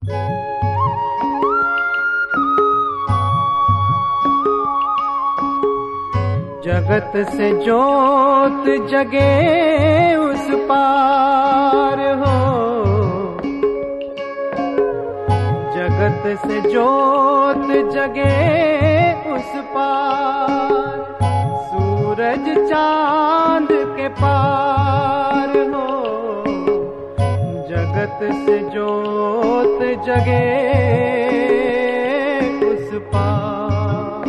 जगत से ज्योत जगे उस पार हो, जगत से ज्योत जगे उस पार, सूरज चांद के पार हो, जगत से ज्योत जगे उस पार।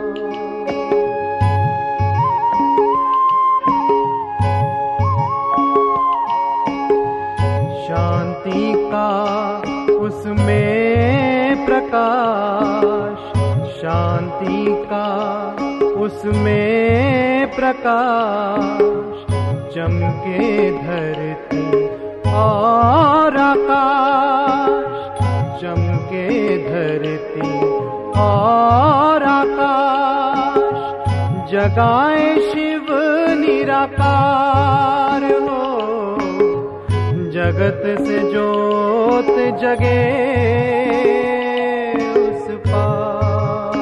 शांति का उसमें प्रकाश, शांति का उसमें प्रकाश, चमके धरती और आकाश, चमके धरती और आकाश, जगाए शिव निराकार हो, जगत से ज्योत जगे उस पार।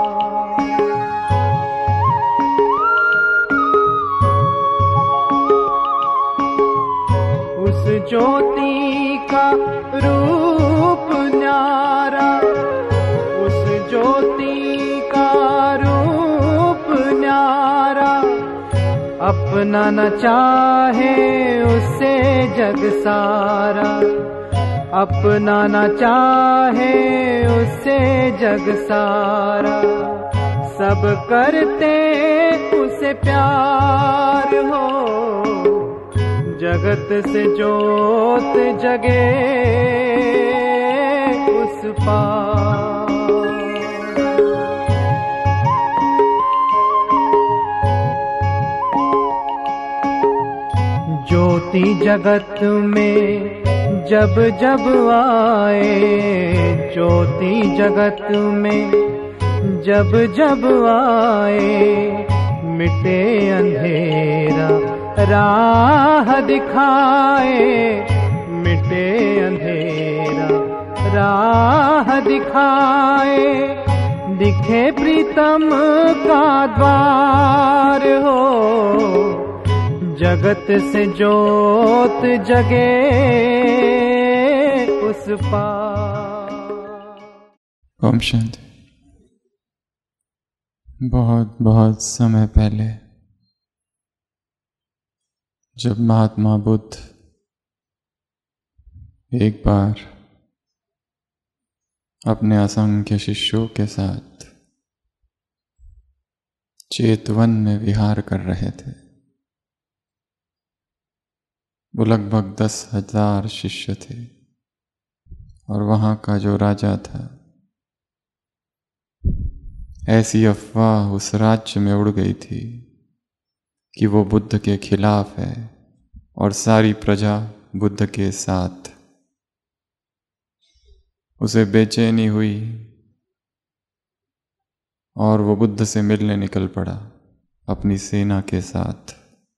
उस ज्योति का रूप न्यारा, उस ज्योति का रूप न्यारा, अपना न चाहे उससे जग सारा, अपना न चाहे उससे जग सारा, सब करते उसे प्यार हो, जगत से ज्योत जगे उस पार। ज्योति जगत में जब जब आए, ज्योति जगत में जब जब आए, मिटे अंधेरा राह दिखाए, मिटे अंधेरा राह दिखाए, दिखे प्रीतम का द्वार हो, जगत से ज्योत जगे उस पार। ओम शांति। बहुत बहुत समय पहले जब महात्मा बुद्ध एक बार अपने असंख्य शिष्यों के साथ चेतवन में विहार कर रहे थे, वो लगभग 10,000 शिष्य थे और वहाँ का जो राजा था, ऐसी अफवाह उस राज्य में उड़ गई थी कि वो बुद्ध के खिलाफ है और सारी प्रजा बुद्ध के साथ। उसे बेचैनी हुई और वो बुद्ध से मिलने निकल पड़ा अपनी सेना के साथ,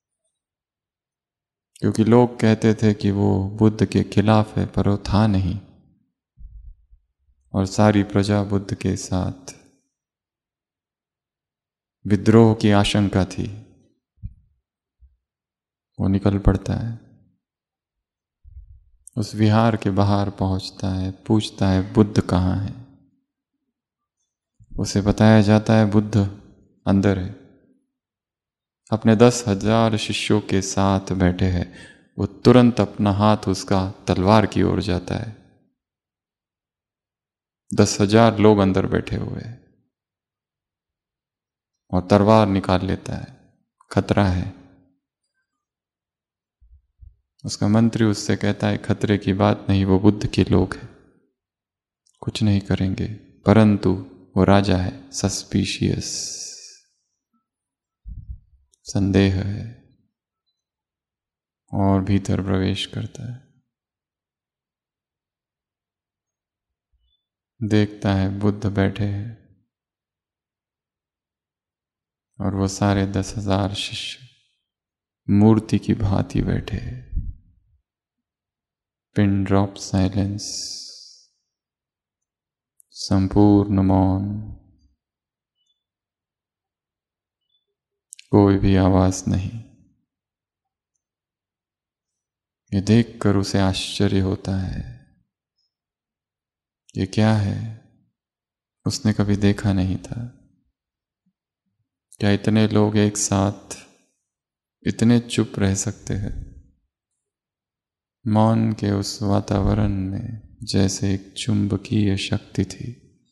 क्योंकि लोग कहते थे कि वो बुद्ध के खिलाफ है, पर वो था नहीं और सारी प्रजा बुद्ध के साथ। विद्रोह की आशंका थी। वो निकल पड़ता है, उस विहार के बाहर पहुंचता है, पूछता है बुद्ध कहाँ है। उसे बताया जाता है बुद्ध अंदर है, अपने 10,000 शिष्यों के साथ बैठे हैं। वो तुरंत अपना हाथ उसका तलवार की ओर जाता है। 10,000 लोग अंदर बैठे हुए हैं और तलवार निकाल लेता है। खतरा है। उसका मंत्री उससे कहता है खतरे की बात नहीं, वो बुद्ध के लोग हैं, कुछ नहीं करेंगे। परंतु वो राजा है, सस्पिशियस, संदेह है और भीतर प्रवेश करता है। देखता है बुद्ध बैठे हैं और वो सारे 10,000 शिष्य मूर्ति की भांति बैठे हैं। Pin drop silence. संपूर्ण मौन, कोई भी आवाज नहीं। ये देखकर उसे आश्चर्य होता है, ये क्या है, उसने कभी देखा नहीं था। क्या इतने लोग एक साथ इतने चुप रह सकते हैं? मौन के उस वातावरण में जैसे एक चुंबकीय शक्ति थी,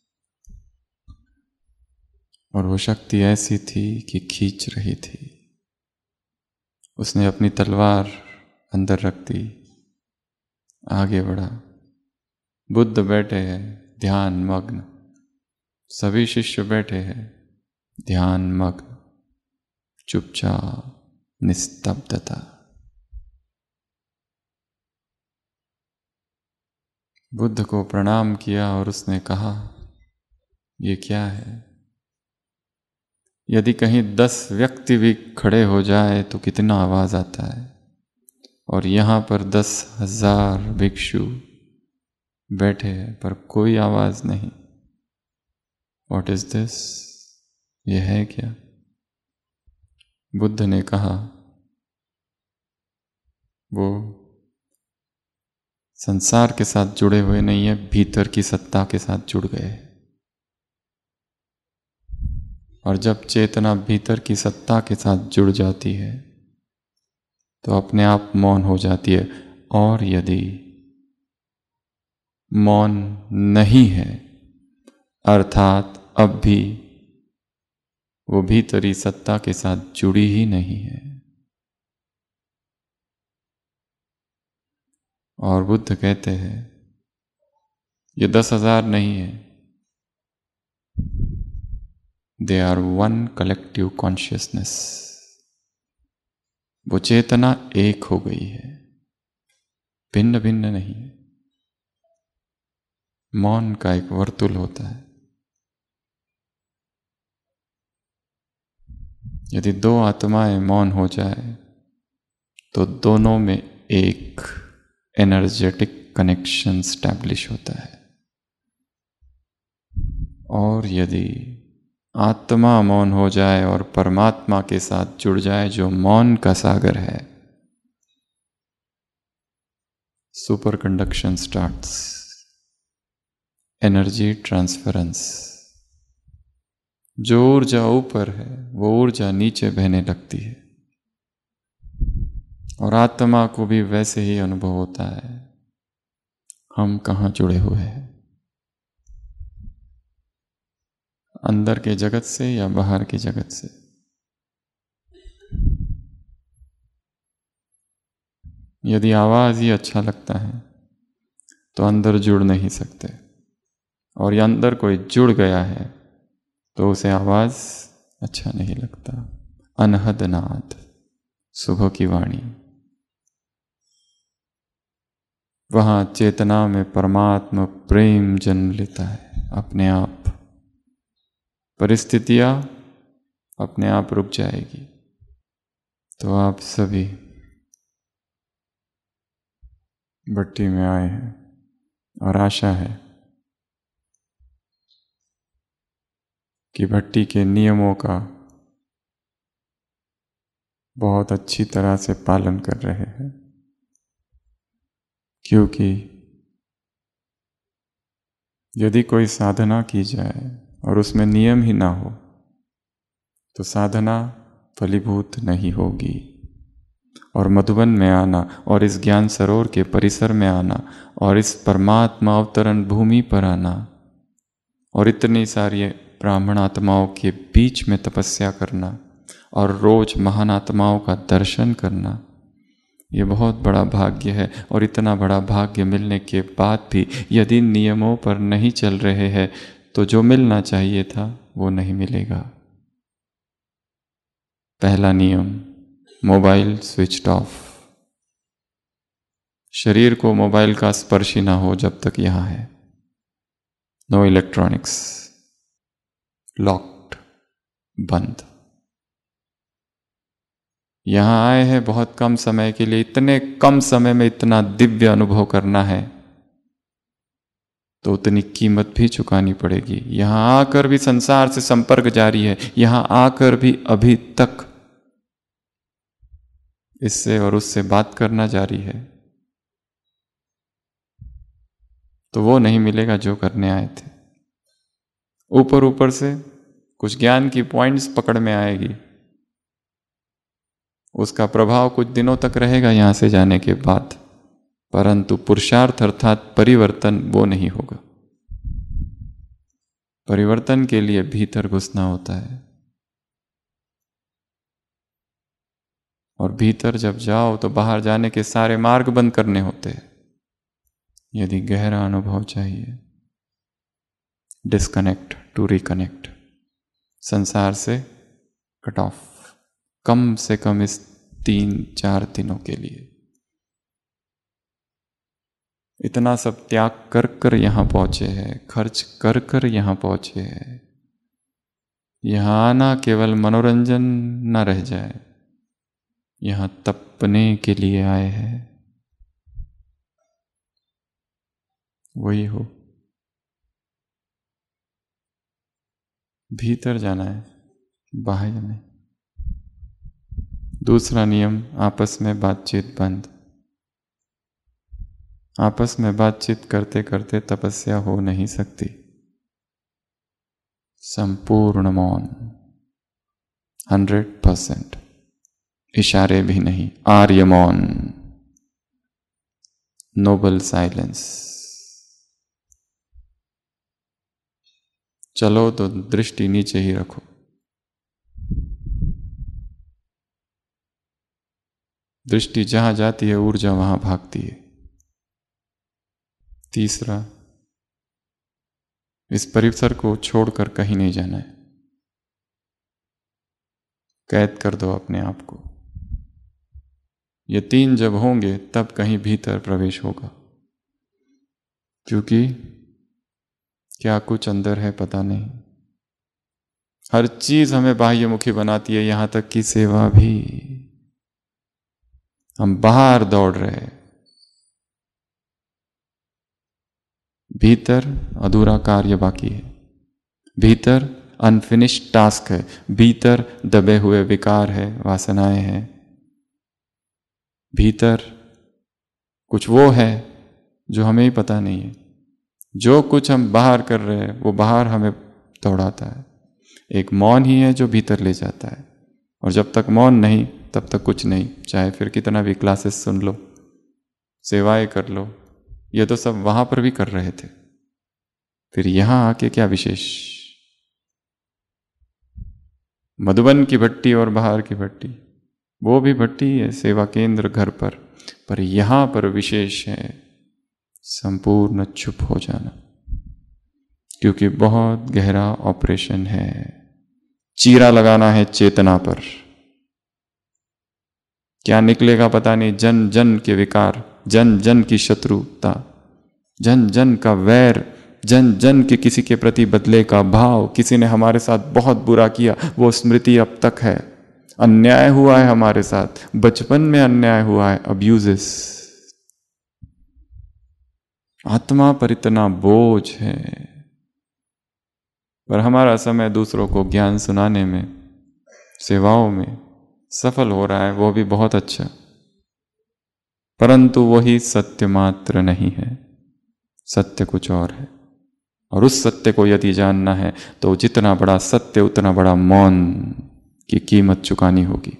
और वो शक्ति ऐसी थी कि खींच रही थी। उसने अपनी तलवार अंदर रख दी, आगे बढ़ा। बुद्ध बैठे हैं ध्यान मग्न, सभी शिष्य बैठे हैं ध्यान मग्न, चुपचाप, निस्तब्धता। बुद्ध को प्रणाम किया और उसने कहा, ये क्या है? यदि कहीं 10 व्यक्ति भी खड़े हो जाए तो कितना आवाज आता है, और यहां पर 10,000 भिक्षु बैठे हैं पर कोई आवाज नहीं। What is this? ये है क्या? बुद्ध ने कहा, वो संसार के साथ जुड़े हुए नहीं है, भीतर की सत्ता के साथ जुड़ गए। और जब चेतना भीतर की सत्ता के साथ जुड़ जाती है तो अपने आप मौन हो जाती है। और यदि मौन नहीं है, अर्थात अब भी वो भीतरी सत्ता के साथ जुड़ी ही नहीं है। और बुद्ध कहते हैं, ये 10,000 नहीं है, they are one collective consciousness. वो चेतना एक हो गई है, भिन्न भिन्न नहीं है। मौन का एक वर्तुल होता है। यदि 2 आत्माएं मौन हो जाए तो दोनों में एक एनर्जेटिक कनेक्शन स्टैब्लिश होता है। और यदि आत्मा मौन हो जाए और परमात्मा के साथ जुड़ जाए जो मौन का सागर है, super conduction starts, energy transference. जो ऊर्जा ऊपर है वो ऊर्जा नीचे बहने लगती है, और आत्मा को भी वैसे ही अनुभव होता है, हम कहाँ जुड़े हुए हैं, अंदर के जगत से या बाहर के जगत से। यदि आवाज ही अच्छा लगता है तो अंदर जुड़ नहीं सकते, और ये अंदर कोई जुड़ गया है तो उसे आवाज अच्छा नहीं लगता। अनहद नाद, सुबह की वाणी, वहां चेतना में परमात्मा प्रेम जन्म लेता है अपने आप। परिस्थितियां अपने आप रुक जाएगी। तो आप सभी भट्टी में आए हैं, और आशा है कि भट्टी के नियमों का बहुत अच्छी तरह से पालन कर रहे हैं। क्योंकि यदि कोई साधना की जाए और उसमें नियम ही ना हो तो साधना फलीभूत नहीं होगी। और मधुबन में आना, और इस ज्ञान सरोवर के परिसर में आना, और इस परमात्मा अवतरण भूमि पर आना, और इतनी सारी ब्राह्मण आत्माओं के बीच में तपस्या करना, और रोज महान आत्माओं का दर्शन करना, ये बहुत बड़ा भाग्य है। और इतना बड़ा भाग्य मिलने के बाद भी यदि नियमों पर नहीं चल रहे हैं तो जो मिलना चाहिए था वो नहीं मिलेगा। पहला नियम, मोबाइल स्विच्ड ऑफ। शरीर को मोबाइल का स्पर्श ही ना हो जब तक यहां है। नो इलेक्ट्रॉनिक्स, लॉक्ड, बंद। यहां आए हैं बहुत कम समय के लिए, इतने कम समय में इतना दिव्य अनुभव करना है। तो उतनी कीमत भी चुकानी पड़ेगी। यहां आकर भी संसार से संपर्क जारी है, यहां आकर भी अभी तक इससे और उससे बात करना जारी है, तो वो नहीं मिलेगा जो करने आए थे। ऊपर ऊपर से कुछ ज्ञान की पॉइंट्स पकड़ में आएगी, उसका प्रभाव कुछ दिनों तक रहेगा यहां से जाने के बाद, परंतु पुरुषार्थ अर्थात परिवर्तन वो नहीं होगा। परिवर्तन के लिए भीतर घुसना होता है, और भीतर जब जाओ तो बाहर जाने के सारे मार्ग बंद करने होते हैं। यदि गहरा अनुभव चाहिए, डिस्कनेक्ट टू रिकनेक्ट, संसार से कट ऑफ, कम से कम इस 3-4 दिनों के लिए। इतना सब त्याग कर कर यहां पहुंचे हैं, खर्च कर कर यहां पहुंचे हैं। यहां आना केवल मनोरंजन न रह जाए, यहां तपने के लिए आए हैं। वही हो, भीतर जाना है, बाहर नहीं। दूसरा नियम, आपस में बातचीत बंद। आपस में बातचीत करते करते तपस्या हो नहीं सकती। संपूर्ण मौन, 100%, इशारे भी नहीं, आर्य मौन, नोबल साइलेंस। चलो तो दृष्टि नीचे ही रखो। दृष्टि जहां जाती है ऊर्जा वहां भागती है। तीसरा, इस परिसर को छोड़कर कहीं नहीं जाना है। कैद कर दो अपने आप को। ये 3 जब होंगे तब कहीं भीतर प्रवेश होगा, क्योंकि क्या कुछ अंदर है पता नहीं। हर चीज हमें बाह्यमुखी बनाती है, यहां तक कि सेवा भी। हम बाहर दौड़ रहे हैं, भीतर अधूरा कार्य बाकी है, भीतर अनफिनिश्ड टास्क है, भीतर दबे हुए विकार है, वासनाएं हैं, भीतर कुछ वो है जो हमें ही पता नहीं है। जो कुछ हम बाहर कर रहे हैं वो बाहर हमें दौड़ाता है। एक मौन ही है जो भीतर ले जाता है, और जब तक मौन नहीं तब तक कुछ नहीं। चाहे फिर कितना भी क्लासेस सुन लो, सेवाएं कर लो, ये तो सब वहां पर भी कर रहे थे, फिर यहां आके क्या विशेष। मधुबन की भट्टी और बाहर की भट्टी, वो भी भट्टी है, सेवा केंद्र घर पर यहां पर विशेष है संपूर्ण चुप हो जाना, क्योंकि बहुत गहरा ऑपरेशन है। चीरा लगाना है चेतना पर। क्या निकलेगा पता नहीं। जन जन के विकार, जन जन की शत्रुता, जन जन का वैर, जन जन के किसी के प्रति बदले का भाव। किसी ने हमारे साथ बहुत बुरा किया, वो स्मृति अब तक है। अन्याय हुआ है हमारे साथ, बचपन में अन्याय हुआ है, अब्यूजेस। आत्मा पर इतना बोझ है, पर हमारा समय दूसरों को ज्ञान सुनाने में, सेवाओं में सफल हो रहा है, वो भी बहुत अच्छा, परंतु वही सत्य मात्र नहीं है। सत्य कुछ और है, और उस सत्य को यदि जानना है तो जितना बड़ा सत्य उतना बड़ा मौन की कीमत चुकानी होगी।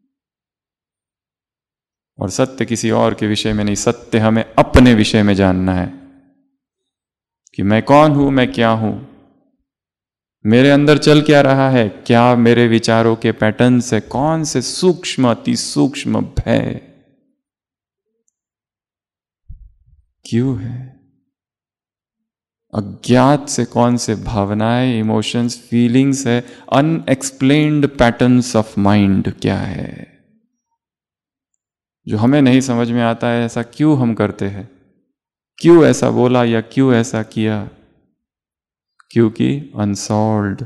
और सत्य किसी और के विषय में नहीं, सत्य हमें अपने विषय में जानना है कि मैं कौन हूं, मैं क्या हूं, मेरे अंदर चल क्या रहा है, क्या मेरे विचारों के पैटर्न से, कौन से सूक्ष्म अति सूक्ष्म भय क्यों है, अज्ञात से कौन से भावनाएं, इमोशंस, फीलिंग्स है, अनएक्सप्लेन्ड पैटर्न्स ऑफ माइंड क्या है जो हमें नहीं समझ में आता है। ऐसा क्यों हम करते हैं, क्यों ऐसा बोला या क्यों ऐसा किया, क्योंकि अनसॉल्व्ड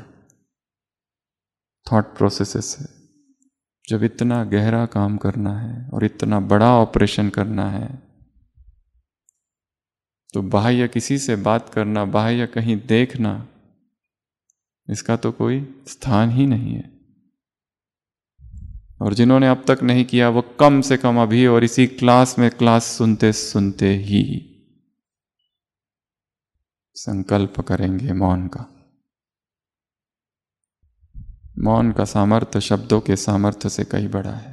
थॉट प्रोसेसेस है। जब इतना गहरा काम करना है और इतना बड़ा ऑपरेशन करना है तो बाह्य किसी से बात करना, बाह्य कहीं देखना, इसका तो कोई स्थान ही नहीं है। और जिन्होंने अब तक नहीं किया वो कम से कम अभी और इसी क्लास में क्लास सुनते सुनते ही संकल्प करेंगे मौन का। मौन का सामर्थ्य शब्दों के सामर्थ्य से कहीं बड़ा है।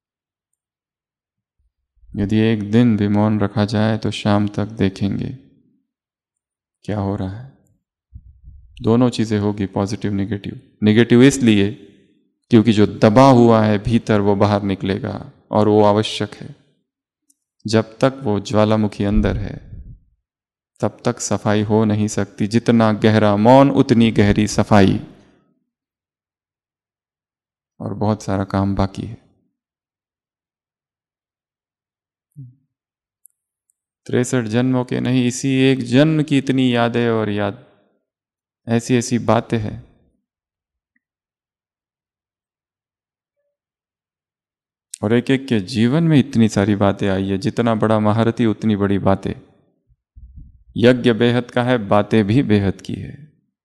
यदि एक दिन भी मौन रखा जाए तो शाम तक देखेंगे क्या हो रहा है। दोनों चीजें होगी, पॉजिटिव नेगेटिव। नेगेटिव इसलिए क्योंकि जो दबा हुआ है भीतर वो बाहर निकलेगा और वो आवश्यक है। जब तक वो ज्वालामुखी अंदर है तब तक सफाई हो नहीं सकती। जितना गहरा मौन उतनी गहरी सफाई, और बहुत सारा काम बाकी है। 63 जन्मों के नहीं, इसी एक जन्म की इतनी यादें और ऐसी ऐसी बातें हैं। और एक एक के जीवन में इतनी सारी बातें आई है। जितना बड़ा महारथी उतनी बड़ी बातें। यज्ञ बेहद का है, बातें भी बेहद की है।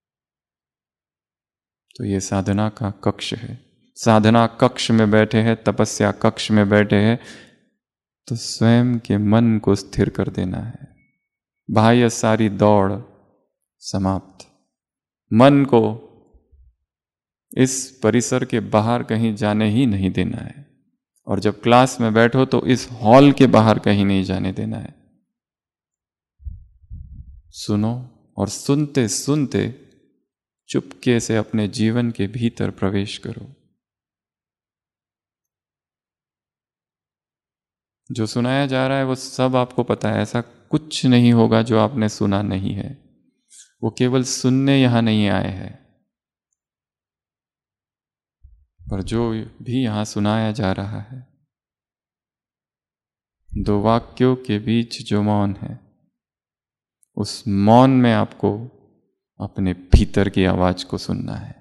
तो ये साधना का कक्ष है। साधना कक्ष में बैठे हैं, तपस्या कक्ष में बैठे हैं, तो स्वयं के मन को स्थिर कर देना है। बाह्य सारी दौड़ समाप्त। मन को इस परिसर के बाहर कहीं जाने ही नहीं देना है। और जब क्लास में बैठो तो इस हॉल के बाहर कहीं नहीं जाने देना है। सुनो और सुनते सुनते चुपके से अपने जीवन के भीतर प्रवेश करो। जो सुनाया जा रहा है वो सब आपको पता है। ऐसा कुछ नहीं होगा जो आपने सुना नहीं है। वो केवल सुनने यहां नहीं आए हैं, पर जो भी यहां सुनाया जा रहा है, दो वाक्यों के बीच जो मौन है, उस मौन में आपको अपने भीतर की आवाज को सुनना है।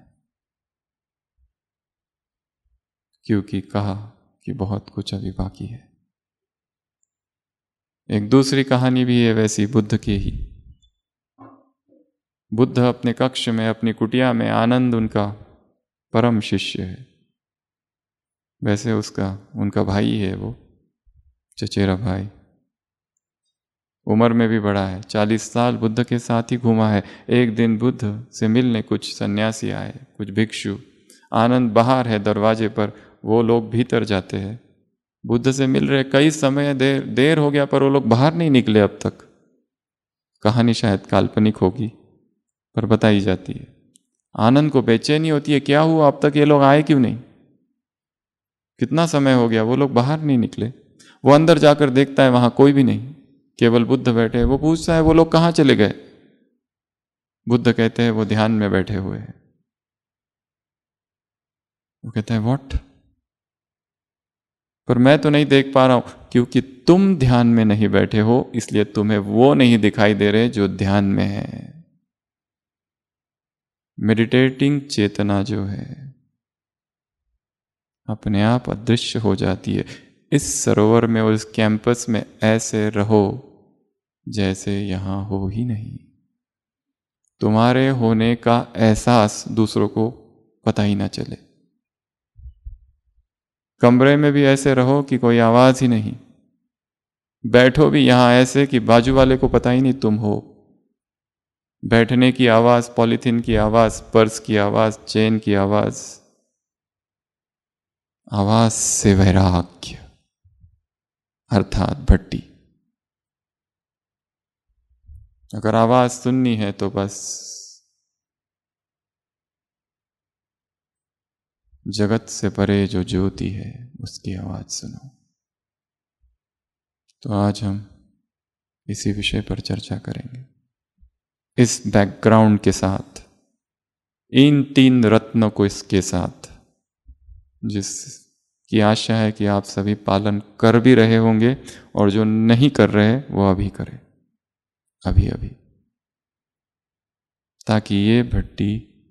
क्योंकि कहा कि बहुत कुछ अभी बाकी है। एक दूसरी कहानी भी है वैसी, बुद्ध की ही। बुद्ध अपने कक्ष में, अपनी कुटिया में, आनंद उनका परम शिष्य है। वैसे उनका भाई है वो, चचेरा भाई। उम्र में भी बड़ा है, 40 साल बुद्ध के साथ ही घूमा है। एक दिन बुद्ध से मिलने कुछ सन्यासी आए, कुछ भिक्षु। आनंद बाहर है दरवाजे पर, वो लोग भीतर जाते हैं। बुद्ध से मिल रहे, कई समय देर हो गया पर वो लोग बाहर नहीं निकले अब तक। कहानी शायद काल्पनिक होगी पर बताई जाती है। आनंद को बेचैनी होती है, क्या हुआ अब तक ये लोग आए क्यों नहीं, कितना समय हो गया, वो लोग बाहर नहीं निकले। वो अंदर जाकर देखता है, वहां कोई भी नहीं, केवल बुद्ध बैठे। वो पूछता है वो लोग कहां चले गए। बुद्ध कहते हैं वो ध्यान में बैठे हुए हैं। वो कहता है व्हाट, पर मैं तो नहीं देख पा रहा हूं। क्योंकि तुम ध्यान में नहीं बैठे हो इसलिए तुम्हें वो नहीं दिखाई दे रहे जो ध्यान में है। मेडिटेटिंग चेतना जो है अपने आप अदृश्य हो जाती है। इस सरोवर में और इस कैंपस में ऐसे रहो जैसे यहां हो ही नहीं। तुम्हारे होने का एहसास दूसरों को पता ही ना चले। कमरे में भी ऐसे रहो कि कोई आवाज ही नहीं। बैठो भी यहां ऐसे कि बाजू वाले को पता ही नहीं तुम हो। बैठने की आवाज, पॉलीथीन की आवाज, पर्स की आवाज, चेन की आवाज, आवाज से वैराग्य अर्थात भट्टी। अगर आवाज सुननी है तो बस जगत से परे जो ज्योति है उसकी आवाज सुनो। तो आज हम इसी विषय पर चर्चा करेंगे, इस बैकग्राउंड के साथ, इन 3 रत्नों को इसके साथ, जिसकी आशा है कि आप सभी पालन कर भी रहे होंगे और जो नहीं कर रहे वो अभी करें, अभी अभी, ताकि ये भट्टी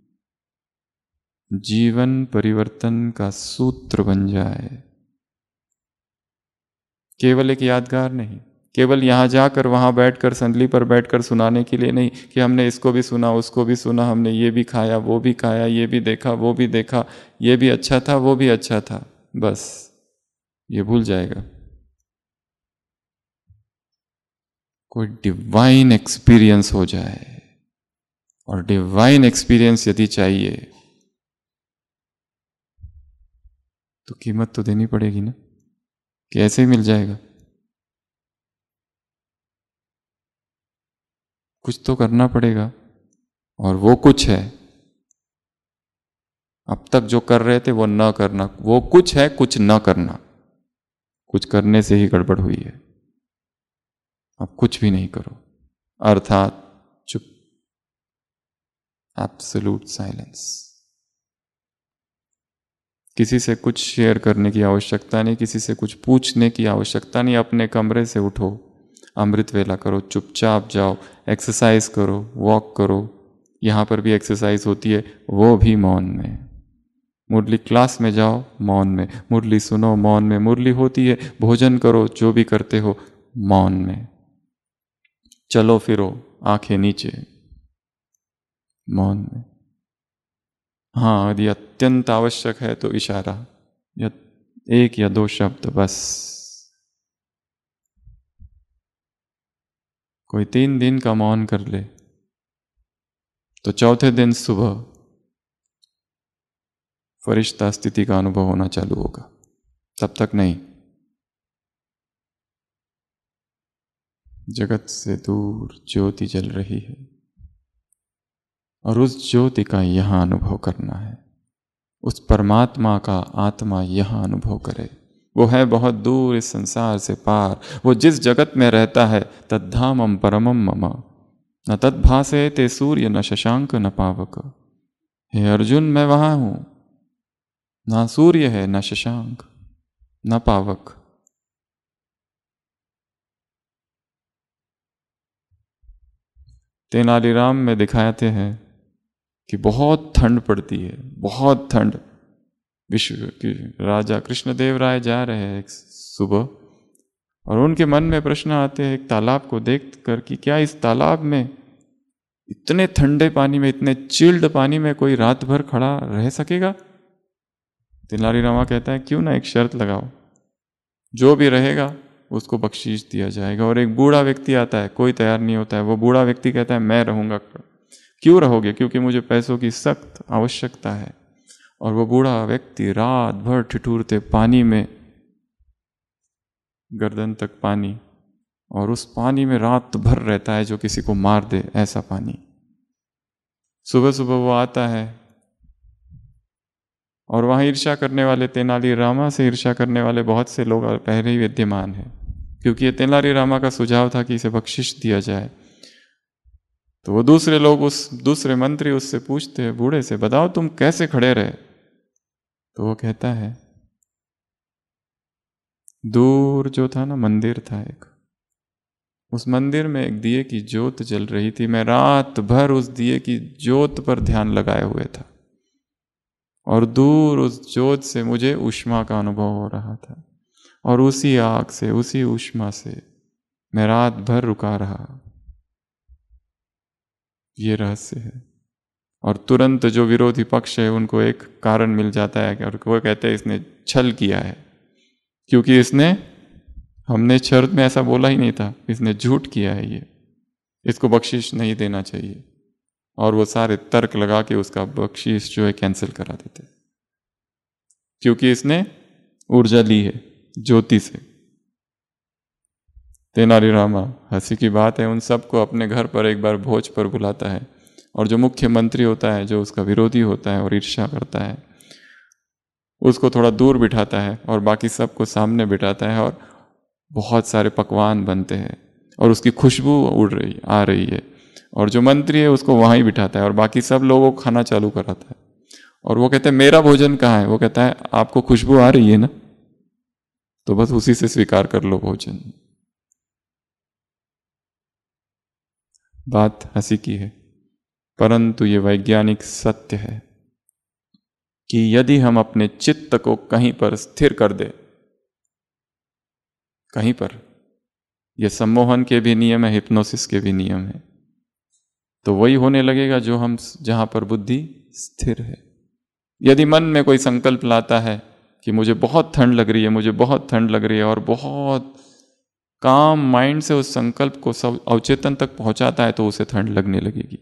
जीवन परिवर्तन का सूत्र बन जाए। केवल एक यादगार नहीं, केवल यहाँ जाकर वहाँ बैठकर संदली पर बैठकर सुनाने के लिए नहीं कि हमने इसको भी सुना, उसको भी सुना, हमने ये भी खाया, वो भी खाया, ये भी देखा, वो भी देखा, ये भी अच्छा था, वो भी अच्छा था, बस ये भूल जाएगा। कोई डिवाइन एक्सपीरियंस हो जाए, और डिवाइन एक्सपीरियंस यदि चाहिए तो कीमत तो देनी पड़ेगी ना, कि ऐसे ही मिल जाएगा। कुछ तो करना पड़ेगा, और वो कुछ है। अब तक जो कर रहे थे वो न करना, वो कुछ है कुछ न करना। कुछ करने से ही गड़बड़ हुई है। अब कुछ भी नहीं करो, अर्थात चुप, एब्सोल्यूट साइलेंस। किसी से कुछ शेयर करने की आवश्यकता नहीं, किसी से कुछ पूछने की आवश्यकता नहीं। अपने कमरे से उठो, अमृत वेला करो, चुपचाप जाओ, एक्सरसाइज करो, वॉक करो। यहाँ पर भी एक्सरसाइज होती है, वो भी मौन में। मुरली क्लास में जाओ, मौन में। मुरली सुनो, मौन में। मुरली होती है, भोजन करो, जो भी करते हो, मौन में। चलो फिरो, आंखें नीचे, मौन में। हाँ, यदि अत्यंत आवश्यक है तो इशारा, या एक या दो शब्द बस। कोई 3 दिन का मौन कर ले तो चौथे दिन सुबह फरिश्ता स्थिति का अनुभव होना चालू होगा, तब तक नहीं। जगत से दूर ज्योति जल रही है, और उस ज्योति का यहां अनुभव करना है। उस परमात्मा का आत्मा यहां अनुभव करे। वो है बहुत दूर इस संसार से पार। वो जिस जगत में रहता है, तद्धामम परमम मम, न तद्भासे ते सूर्य न शशांक न पावक। हे अर्जुन, मैं वहां हूं, ना सूर्य है, न शशांक, न पावक। तेनालीराम में दिखाते हैं कि बहुत ठंड पड़ती है, बहुत ठंड। विश्व के राजा कृष्णदेव राय जा रहे हैं एक सुबह, और उनके मन में प्रश्न आते हैं एक तालाब को देख कर कि क्या इस तालाब में, इतने ठंडे पानी में, इतने चिल्ड पानी में कोई रात भर खड़ा रह सकेगा? तेनालीरामा कहता है, क्यों ना एक शर्त लगाओ, जो भी रहेगा उसको बख्शीश दिया जाएगा। और एक बूढ़ा व्यक्ति आता है, कोई तैयार नहीं होता है। वो बूढ़ा व्यक्ति कहता है, मैं रहूंगा। क्यों रहोगे? क्योंकि मुझे पैसों की सख्त आवश्यकता है। और वो बूढ़ा व्यक्ति रात भर ठिठुरते पानी में, गर्दन तक पानी, और उस पानी में रात भर रहता है, जो किसी को मार दे ऐसा पानी। सुबह सुबह वो आता है, और वहां ईर्ष्या करने वाले, तेनालीरामा से ईर्ष्या करने वाले बहुत से लोग पहले ही विद्यमान हैं, क्योंकि ये तेनालीरामा का सुझाव था कि इसे बख्शिश दिया जाए। तो वो दूसरे लोग, उस दूसरे मंत्री उससे पूछते हैं बूढ़े से, बताओ तुम कैसे खड़े रहे? तो वो कहता है, दूर जो था ना, मंदिर था एक, उस मंदिर में एक दिए की ज्योत जल रही थी। मैं रात भर उस दिए की ज्योत पर ध्यान लगाए हुए था, और दूर उस ज्योत से मुझे ऊष्मा का अनुभव हो रहा था, और उसी आग से, उसी ऊष्मा से मैं रात भर रुका रहा। ये रहस्य है। और तुरंत जो विरोधी पक्ष है उनको एक कारण मिल जाता है, और वो कहते हैं इसने छल किया है, क्योंकि इसने, हमने शर्त में ऐसा बोला ही नहीं था, इसने झूठ किया है, ये इसको बख्शीश नहीं देना चाहिए। और वो सारे तर्क लगा के उसका बख्शीश जो है कैंसिल करा देते, क्योंकि इसने ऊर्जा ली है ज्योति से। तेनालीरामा, हंसी की बात है, उन सबको अपने घर पर एक बार भोज पर बुलाता है, और जो मुख्यमंत्री होता है, जो उसका विरोधी होता है और ईर्ष्या करता है, उसको थोड़ा दूर बिठाता है, और बाकी सबको सामने बिठाता है, और बहुत सारे पकवान बनते हैं, और उसकी खुशबू आ रही है। और जो मंत्री है उसको वहां ही बिठाता है, और बाकी सब लोगों को खाना चालू कराता है। और वो कहते हैं, मेरा भोजन कहाँ है? वो कहता है, आपको खुशबू आ रही है ना, तो बस उसी से स्वीकार कर लो भोजन। बात हंसी की है, परंतु ये वैज्ञानिक सत्य है कि यदि हम अपने चित्त को कहीं पर स्थिर कर दे, कहीं पर, ये सम्मोहन के भी नियम है, हिप्नोसिस के भी नियम है। तो वही होने लगेगा जो हम, जहां पर बुद्धि स्थिर है। यदि मन में कोई संकल्प लाता है कि मुझे बहुत ठंड लग रही है, मुझे बहुत ठंड लग रही है, और बहुत काम माइंड से उस संकल्प को सब अवचेतन तक पहुंचाता है, तो उसे ठंड लगने लगेगी।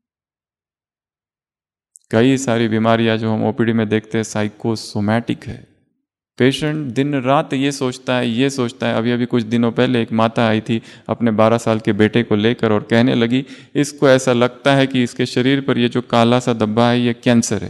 कई सारी बीमारियां जो हम ओपीडी में देखते हैं साइकोसोमैटिक है। पेशेंट दिन रात ये सोचता है। अभी अभी कुछ दिनों पहले एक माता आई थी अपने 12 साल के बेटे को लेकर और कहने लगी, इसको ऐसा लगता है कि इसके शरीर पर ये जो काला सा धब्बा है ये कैंसर है।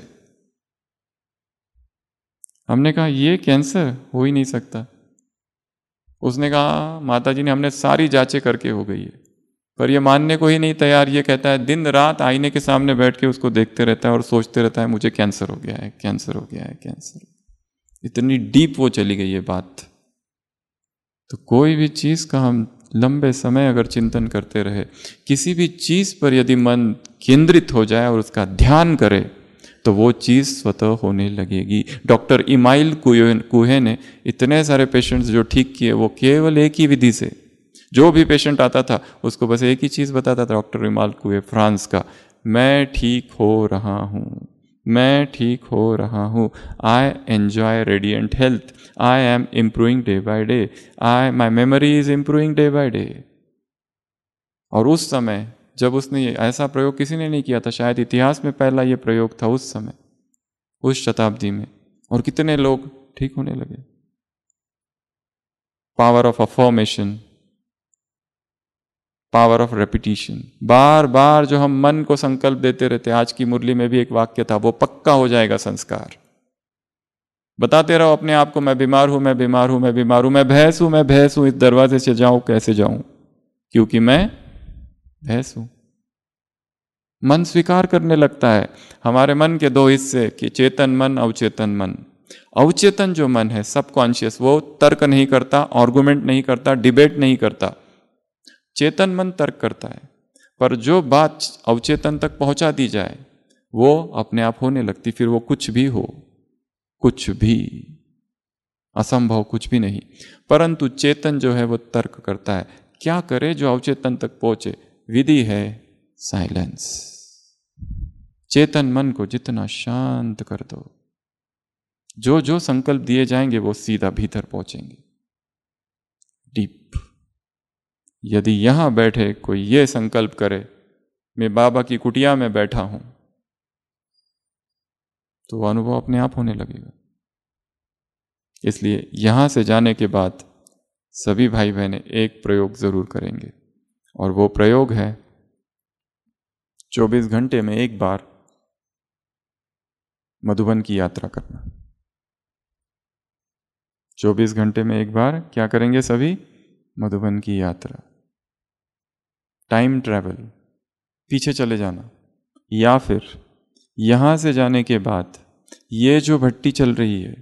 हमने कहा ये कैंसर हो ही नहीं सकता। उसने कहा माता जी ने, हमने सारी जांचें करके हो गई है, पर ये मानने को ही नहीं तैयार। ये कहता है दिन रात आईने के सामने बैठ के उसको देखते रहता है और सोचते रहता है मुझे कैंसर हो गया है, कैंसर हो गया है, कैंसर। इतनी डीप वो चली गई ये बात। तो कोई भी चीज का हम लंबे समय अगर चिंतन करते रहे, किसी भी चीज पर यदि मन केंद्रित हो जाए और उसका ध्यान करे, तो वो चीज स्वतः होने लगेगी। डॉक्टर इमाइल कुहे ने इतने सारे पेशेंट्स जो ठीक किए, वो केवल एक ही विधि से, जो भी पेशेंट आता था उसको बस एक ही चीज बताता था डॉक्टर इमाइल कुहे फ्रांस का, मैं ठीक हो रहा हूं, मैं ठीक हो रहा हूं, I enjoy radiant health, I am improving day by day, my memory is improving day by day. और उस समय जब उसने ऐसा प्रयोग किसी ने नहीं किया था, शायद इतिहास में पहला ये प्रयोग था उस समय, उस शताब्दी में, और कितने लोग ठीक होने लगे। Power of affirmation, power of repetition, बार बार जो हम मन को संकल्प देते रहते। आज की मुरली में भी एक वाक्य था, वो पक्का हो जाएगा संस्कार। बताते रहो अपने आप को, मैं बीमार हूं, मैं बीमार हूं, मैं बीमार हूं, मैं भैंस हूं, मैं भैंस हूं, इस दरवाजे से जाऊं कैसे जाऊं, क्योंकि मैं भैंस हूं। मन स्वीकार करने लगता है। हमारे मन के दो हिस्से कि चेतन मन, अवचेतन मन। अवचेतन जो मन है, सबकॉन्शियस, वो तर्क नहीं करता, आर्गुमेंट नहीं करता, डिबेट नहीं करता। चेतन मन तर्क करता है, पर जो बात अवचेतन तक पहुंचा दी जाए वो अपने आप होने लगती। फिर वो कुछ भी हो, कुछ भी असंभव कुछ भी नहीं। परंतु चेतन जो है वो तर्क करता है। क्या करे जो अवचेतन तक पहुंचे? विधि है साइलेंस। चेतन मन को जितना शांत कर दो, जो जो संकल्प दिए जाएंगे वो सीधा भीतर पहुंचेंगे, डीप। यदि यहां बैठे कोई ये संकल्प करे मैं बाबा की कुटिया में बैठा हूं, तो वह अनुभव अपने आप होने लगेगा। इसलिए यहां से जाने के बाद सभी भाई बहनें एक प्रयोग जरूर करेंगे, और वो प्रयोग है 24 घंटे में एक बार मधुबन की यात्रा करना। 24 घंटे में एक बार क्या करेंगे सभी? मधुबन की यात्रा, टाइम ट्रैवल, पीछे चले जाना। या फिर यहां से जाने के बाद ये जो भट्टी चल रही है,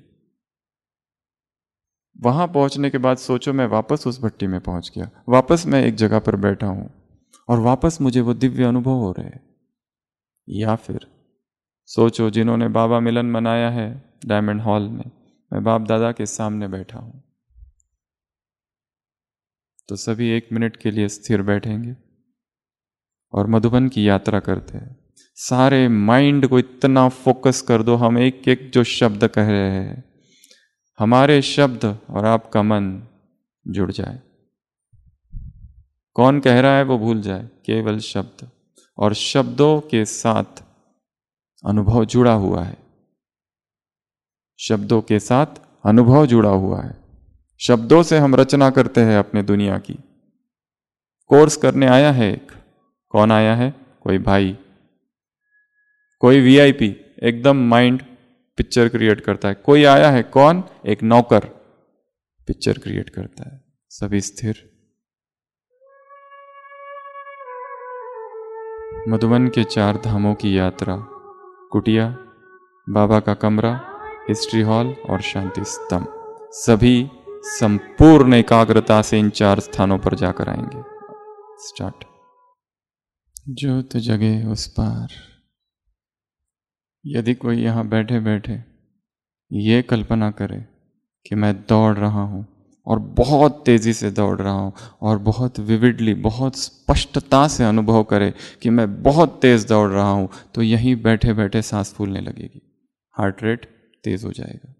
वहां पहुंचने के बाद सोचो मैं वापस उस भट्टी में पहुंच गया, वापस मैं एक जगह पर बैठा हूं और वापस मुझे वो दिव्य अनुभव हो रहे हैं। या फिर सोचो जिन्होंने बाबा मिलन मनाया है डायमंड हॉल में, मैं बाप दादा के सामने बैठा हूं। तो सभी 1 मिनट के लिए स्थिर बैठेंगे और मधुबन की यात्रा करते हैं। सारे माइंड को इतना फोकस कर दो, हम एक एक जो शब्द कह रहे हैं, हमारे शब्द और आपका मन जुड़ जाए। कौन कह रहा है वो भूल जाए, केवल शब्द, और शब्दों के साथ अनुभव जुड़ा हुआ है। शब्दों के साथ अनुभव जुड़ा हुआ है। शब्दों से हम रचना करते हैं अपने दुनिया की। कोर्स करने आया है एक, कौन आया है? कोई भाई, कोई वीआईपी, एकदम माइंड पिक्चर क्रिएट करता है। कोई आया है, कौन? एक नौकर, पिक्चर क्रिएट करता है। सभी स्थिर। मधुबन के 4 धामों की यात्रा, कुटिया, बाबा का कमरा, हिस्ट्री हॉल और शांति स्तंभ, सभी संपूर्ण एकाग्रता से इन 4 स्थानों पर जाकर आएंगे। स्टार्ट। ज्योत जगे उस पार। यदि कोई यहां बैठे बैठे ये कल्पना करे कि मैं दौड़ रहा हूं, और बहुत तेजी से दौड़ रहा हूं और बहुत विविडली, बहुत स्पष्टता से अनुभव करे कि मैं बहुत तेज दौड़ रहा हूं, तो यहीं बैठे बैठे सांस फूलने लगेगी, हार्ट रेट तेज हो जाएगा।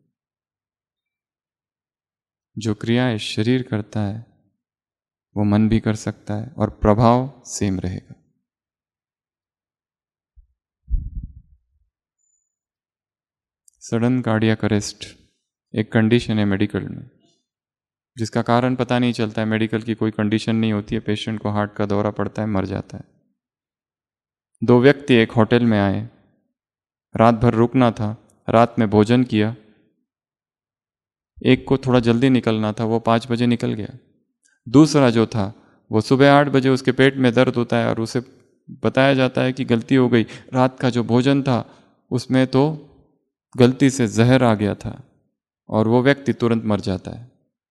जो क्रियाएं शरीर करता है वो मन भी कर सकता है और प्रभाव सेम रहेगा। सडन कार्डियक अरेस्ट एक कंडीशन है मेडिकल में, जिसका कारण पता नहीं चलता है। मेडिकल की कोई कंडीशन नहीं होती है, पेशेंट को हार्ट का दौरा पड़ता है, मर जाता है। 2 व्यक्ति एक होटल में आए, रात भर रुकना था, रात में भोजन किया। एक को थोड़ा जल्दी निकलना था, वो 5 बजे निकल गया। दूसरा जो था वो सुबह 8 बजे, उसके पेट में दर्द होता है और उसे बताया जाता है कि गलती हो गई, रात का जो भोजन था उसमें तो गलती से जहर आ गया था, और वो व्यक्ति तुरंत मर जाता है।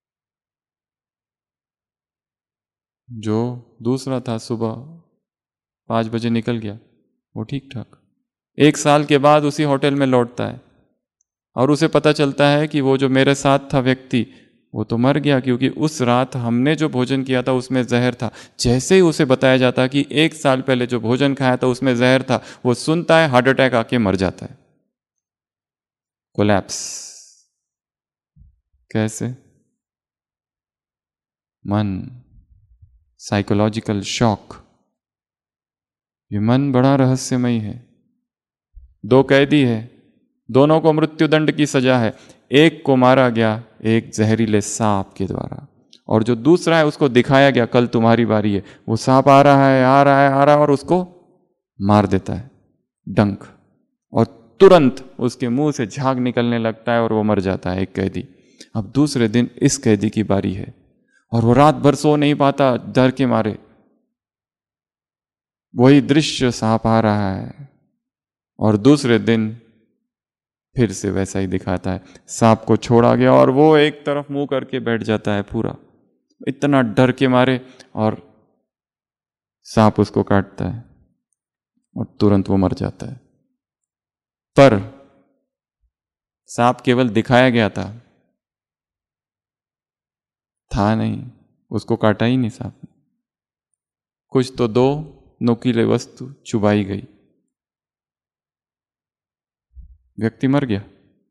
जो दूसरा था सुबह 5 बजे निकल गया, वो ठीक ठाक 1 साल के बाद उसी होटल में लौटता है और उसे पता चलता है कि वो जो मेरे साथ था व्यक्ति वो तो मर गया, क्योंकि उस रात हमने जो भोजन किया था उसमें जहर था। जैसे ही उसे बताया जाता है कि 1 साल पहले जो भोजन खाया था उसमें जहर था, वो सुनता है, हार्ट अटैक आके मर जाता है, कोलैप्स। कैसे? मन, साइकोलॉजिकल शॉक। ये मन बड़ा रहस्यमयी है। 2 कैदी है, दोनों को मृत्युदंड की सजा है। एक को मारा गया एक जहरीले सांप के द्वारा, और जो दूसरा है उसको दिखाया गया कल तुम्हारी बारी है। वो सांप आ रहा है, आ रहा है, आ रहा है, और उसको मार देता है डंक, और तुरंत उसके मुंह से झाग निकलने लगता है और वो मर जाता है एक कैदी। अब दूसरे दिन इस कैदी की बारी है और वो रात भर सो नहीं पाता डर के मारे। वही दृश्य, सांप आ रहा है, और दूसरे दिन फिर से वैसा ही दिखाता है, सांप को छोड़ा गया और वो एक तरफ मुंह करके बैठ जाता है पूरा, इतना डर के मारे, और सांप उसको काटता है और तुरंत वो मर जाता है। पर सांप केवल दिखाया गया था नहीं, उसको काटा ही नहीं सांप ने। कुछ तो 2 नुकीले वस्तु चुबाई गई, व्यक्ति मर गया,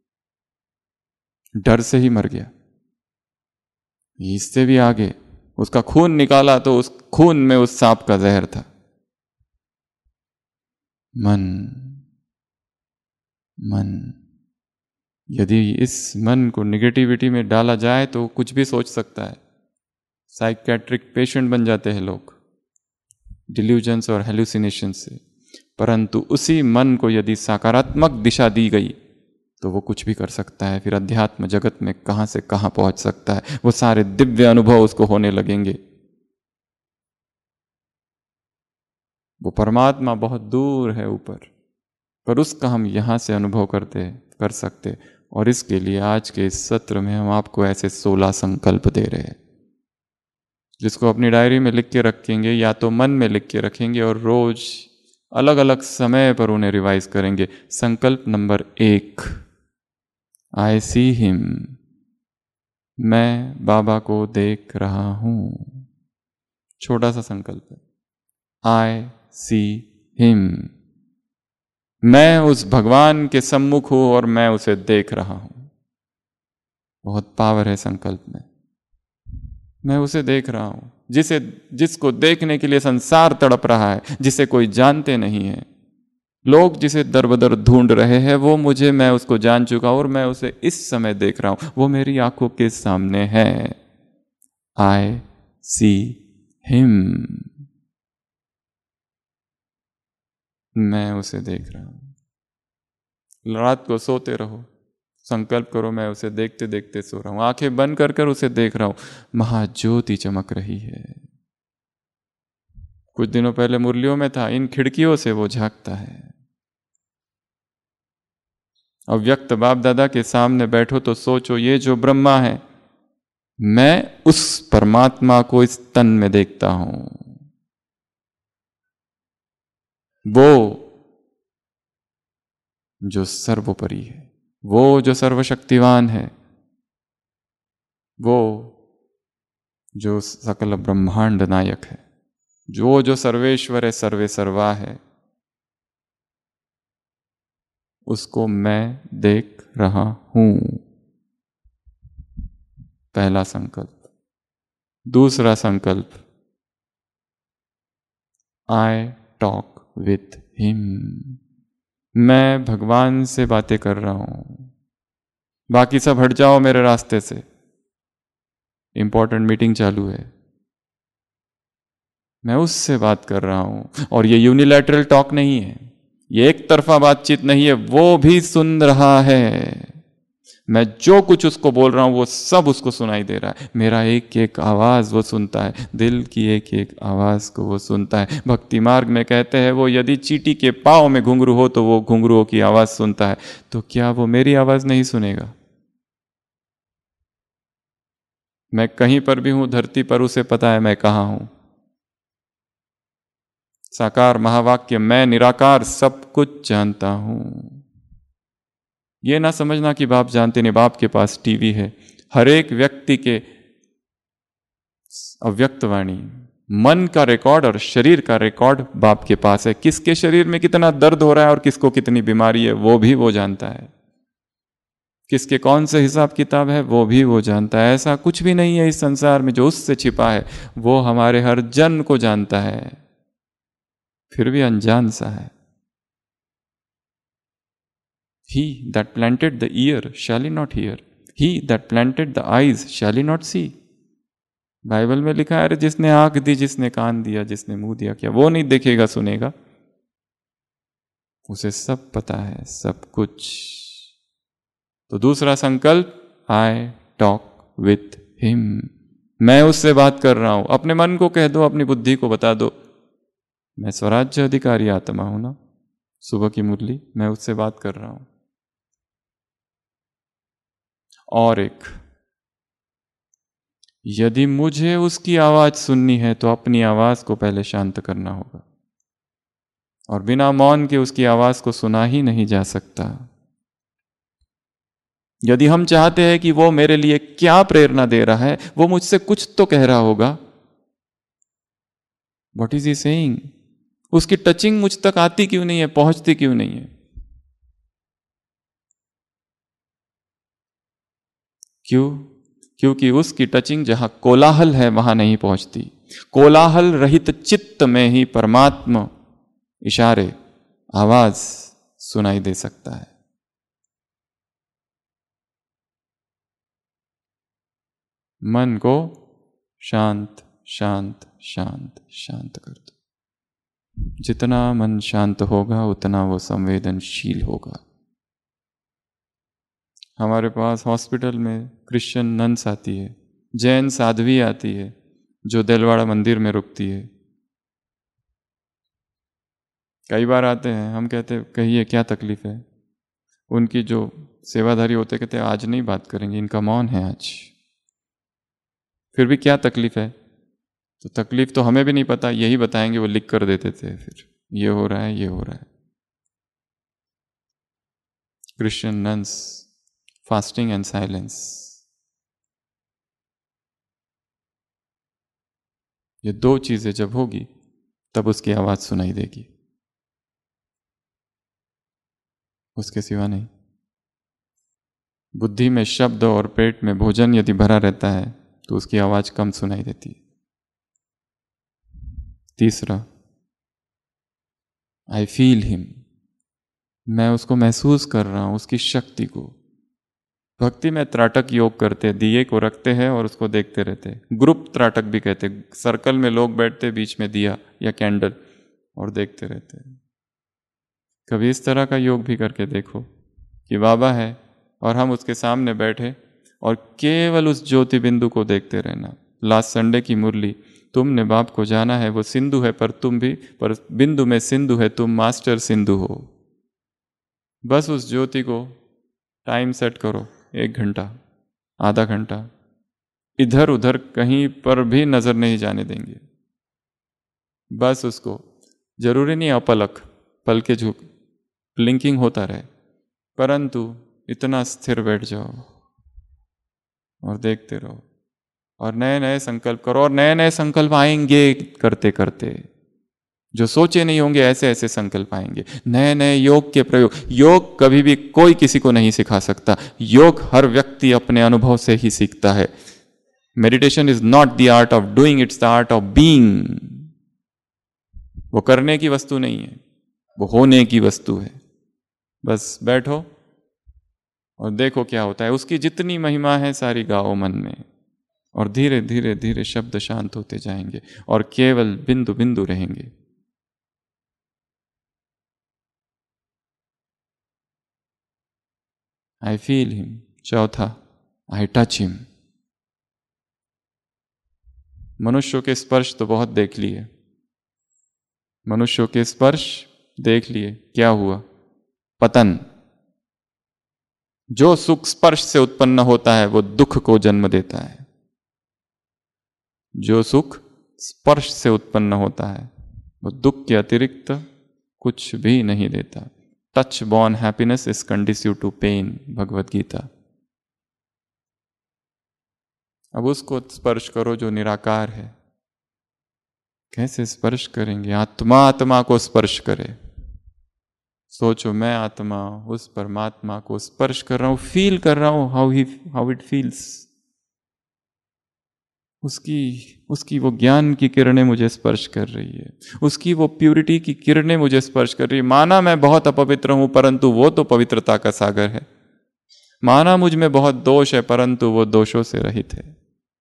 डर से ही मर गया। इससे भी आगे उसका खून निकाला तो उस खून में उस सांप का जहर था। मन, मन, यदि इस मन को निगेटिविटी में डाला जाए तो कुछ भी सोच सकता है। साइकियाट्रिक पेशेंट बन जाते हैं लोग डिल्यूजन्स और हेलुसिनेशन से। परंतु उसी मन को यदि सकारात्मक दिशा दी गई तो वो कुछ भी कर सकता है। फिर अध्यात्म जगत में कहां से कहां पहुंच सकता है। वो सारे दिव्य अनुभव उसको होने लगेंगे। वो परमात्मा बहुत दूर है ऊपर, पर उसका हम यहां से अनुभव कर सकते। और इसके लिए आज के इस सत्र में हम आपको ऐसे 16 संकल्प दे रहे हैं, जिसको अपनी डायरी में लिख के रखेंगे या तो मन में लिख के रखेंगे, और रोज अलग अलग समय पर उन्हें रिवाइज करेंगे। संकल्प नंबर 1, आई सी हिम, मैं बाबा को देख रहा हूं। छोटा सा संकल्प है, आई सी हिम, मैं उस भगवान के सम्मुख हूं और मैं उसे देख रहा हूं। बहुत पावर है संकल्प में। मैं उसे देख रहा हूं, जिसको देखने के लिए संसार तड़प रहा है, जिसे कोई जानते नहीं है। लोग जिसे दर बदर ढूंढ रहे हैं, मैं उसको जान चुका और मैं उसे इस समय देख रहा हूं। वो मेरी आंखों के सामने है। आई सी हिम, मैं उसे देख रहा हूं। रात को सोते रहो, संकल्प करो मैं उसे देखते देखते सो रहा हूं। आंखें बंद कर उसे देख रहा हूं। महाज्योति चमक रही है। कुछ दिनों पहले मुरलियों में था, इन खिड़कियों से वो झांकता है। अव्यक्त बाप दादा के सामने बैठो तो सोचो, ये जो ब्रह्मा है, मैं उस परमात्मा को इस तन में देखता हूं। वो जो सर्वोपरि है, वो जो सर्वशक्तिवान है, वो जो सकल ब्रह्मांड नायक है, जो सर्वेश्वर है, सर्वे सर्वा है, उसको मैं देख रहा हूं। पहला संकल्प। दूसरा संकल्प, आई टॉक विथ हिम। मैं भगवान से बातें कर रहा हूं, बाकी सब हट जाओ मेरे रास्ते से, इंपॉर्टेंट मीटिंग चालू है, मैं उससे बात कर रहा हूं। और ये यूनिलैटरल टॉक नहीं है, ये एक तरफा बातचीत नहीं है, वो भी सुन रहा है। मैं जो कुछ उसको बोल रहा हूं वो सब उसको सुनाई दे रहा है। मेरा एक एक आवाज वो सुनता है, दिल की एक एक आवाज को वो सुनता है। भक्ति मार्ग में कहते हैं वो यदि चींटी के पांव में घुंघरू हो तो वो घुंघरुओं की आवाज सुनता है। तो क्या वो मेरी आवाज नहीं सुनेगा? मैं कहीं पर भी हूं धरती पर, उसे पता है मैं कहां हूं। साकार महावाक्य मैं निराकार सब कुछ जानता हूं। ये ना समझना कि बाप जानते नहीं, बाप के पास टीवी है। हर एक व्यक्ति के अव्यक्त वाणी, मन का रिकॉर्ड और शरीर का रिकॉर्ड बाप के पास है। किसके शरीर में कितना दर्द हो रहा है और किसको कितनी बीमारी है वो भी वो जानता है। किसके कौन से हिसाब किताब है वो भी वो जानता है। ऐसा कुछ भी नहीं है इस संसार में जो उससे छिपा है। वो हमारे हर जन को जानता है, फिर भी अनजान सा है। He that planted the ear shall he not hear, he that planted the eyes shall he not see। Bible में लिखा है, अरे जिसने आंख दी, जिसने कान दिया, जिसने मुंह दिया, क्या वो नहीं देखेगा सुनेगा? उसे सब पता है, सब कुछ। तो दूसरा संकल्प, आई टॉक विथ हिम। मैं उससे बात कर रहा हूं। अपने मन को कह दो, अपनी बुद्धि को बता दो, मैं स्वराज्य अधिकारी आत्मा हूं ना, सुबह की मुरली, मैं उससे बात कर रहा हूं। और एक, यदि मुझे उसकी आवाज सुननी है तो अपनी आवाज को पहले शांत करना होगा, और बिना मौन के उसकी आवाज को सुना ही नहीं जा सकता। यदि हम चाहते हैं कि वो मेरे लिए क्या प्रेरणा दे रहा है, वो मुझसे कुछ तो कह रहा होगा। What is he saying? उसकी टचिंग मुझ तक आती क्यों नहीं है, पहुंचती क्यों नहीं है? क्यों? क्योंकि उसकी टचिंग जहां कोलाहल है वहां नहीं पहुंचती। कोलाहल रहित चित्त में ही परमात्मा इशारे, आवाज सुनाई दे सकता है। मन को शांत शांत शांत शांत कर दो। जितना मन शांत होगा उतना वो संवेदनशील होगा। हमारे पास हॉस्पिटल में क्रिश्चियन नन्स आती है, जैन साध्वी आती है, जो देलवाड़ा मंदिर में रुकती है। कई बार आते हैं, हम कहते कहिए क्या तकलीफ है। उनकी जो सेवाधारी होते कहते आज नहीं बात करेंगे, इनका मौन है आज। फिर भी क्या तकलीफ है? तो तकलीफ तो हमें भी नहीं पता, यही बताएंगे, वो लिख कर देते थे, फिर ये हो रहा है, ये हो रहा है। Christian nuns, fasting and silence, ये दो चीजें जब होगी तब उसकी आवाज सुनाई देगी, उसके सिवा नहीं। बुद्धि में शब्द और पेट में भोजन यदि भरा रहता है तो उसकी आवाज कम सुनाई देती है। तीसरा, आई फील हिम, मैं उसको महसूस कर रहा हूं, उसकी शक्ति को। भक्ति में त्राटक योग करते, दिए को रखते हैं और उसको देखते रहते। ग्रुप त्राटक भी कहते, सर्कल में लोग बैठते, बीच में दिया या कैंडल और देखते रहते। कभी इस तरह का योग भी करके देखो कि बाबा है और हम उसके सामने बैठे और केवल उस ज्योति बिंदु को देखते रहना। लास्ट संडे की मुरली, तुमने बाप को जाना है, वो सिंधु है पर तुम भी, पर बिंदु में सिंधु है, तुम मास्टर सिंधु हो। बस उस ज्योति को टाइम सेट करो, 1 घंटा, आधा घंटा, इधर उधर कहीं पर भी नजर नहीं जाने देंगे। बस उसको, जरूरी नहीं अपलक, पल के झुक, ब्लिंकिंग होता रहे, परंतु इतना स्थिर बैठ जाओ और देखते रहो। और नए नए संकल्प करो, और नए नए संकल्प आएंगे करते करते। जो सोचे नहीं होंगे ऐसे ऐसे संकल्प आएंगे। नए नए योग के प्रयोग, योग कभी भी कोई किसी को नहीं सिखा सकता, योग हर व्यक्ति अपने अनुभव से ही सीखता है। Meditation is not the art of doing, it's the art of being. वो करने की वस्तु नहीं है, वो होने की वस्तु है। बस बैठो और देखो क्या होता है। उसकी जितनी महिमा है सारी गाओ मन में, और धीरे धीरे धीरे शब्द शांत होते जाएंगे और केवल बिंदु बिंदु रहेंगे। I feel him. चौथा, आई टच हिम। मनुष्यों के स्पर्श तो बहुत देख लिए, मनुष्यों के स्पर्श देख लिए, क्या हुआ? पतन। जो सुख स्पर्श से उत्पन्न होता है वो दुख को जन्म देता है। जो सुख स्पर्श से उत्पन्न होता है वो दुख के अतिरिक्त कुछ भी नहीं देता। Touch born happiness is conducive to pain, Bhagavad Gita. अब उसको स्पर्श करो जो निराकार है। कैसे स्पर्श करेंगे? आत्मा आत्मा को स्पर्श करे। सोचो, मैं आत्मा उस परमात्मा को स्पर्श कर रहा हूं, फील कर रहा हूं हाउ इट फील्स। उसकी वो ज्ञान की किरणें मुझे स्पर्श कर रही है, उसकी वो प्यूरिटी की किरणें मुझे स्पर्श कर रही है। माना मैं बहुत अपवित्र हूं, परंतु वो तो पवित्रता का सागर है। माना मुझ में बहुत दोष है, परंतु वो दोषों से रहित है।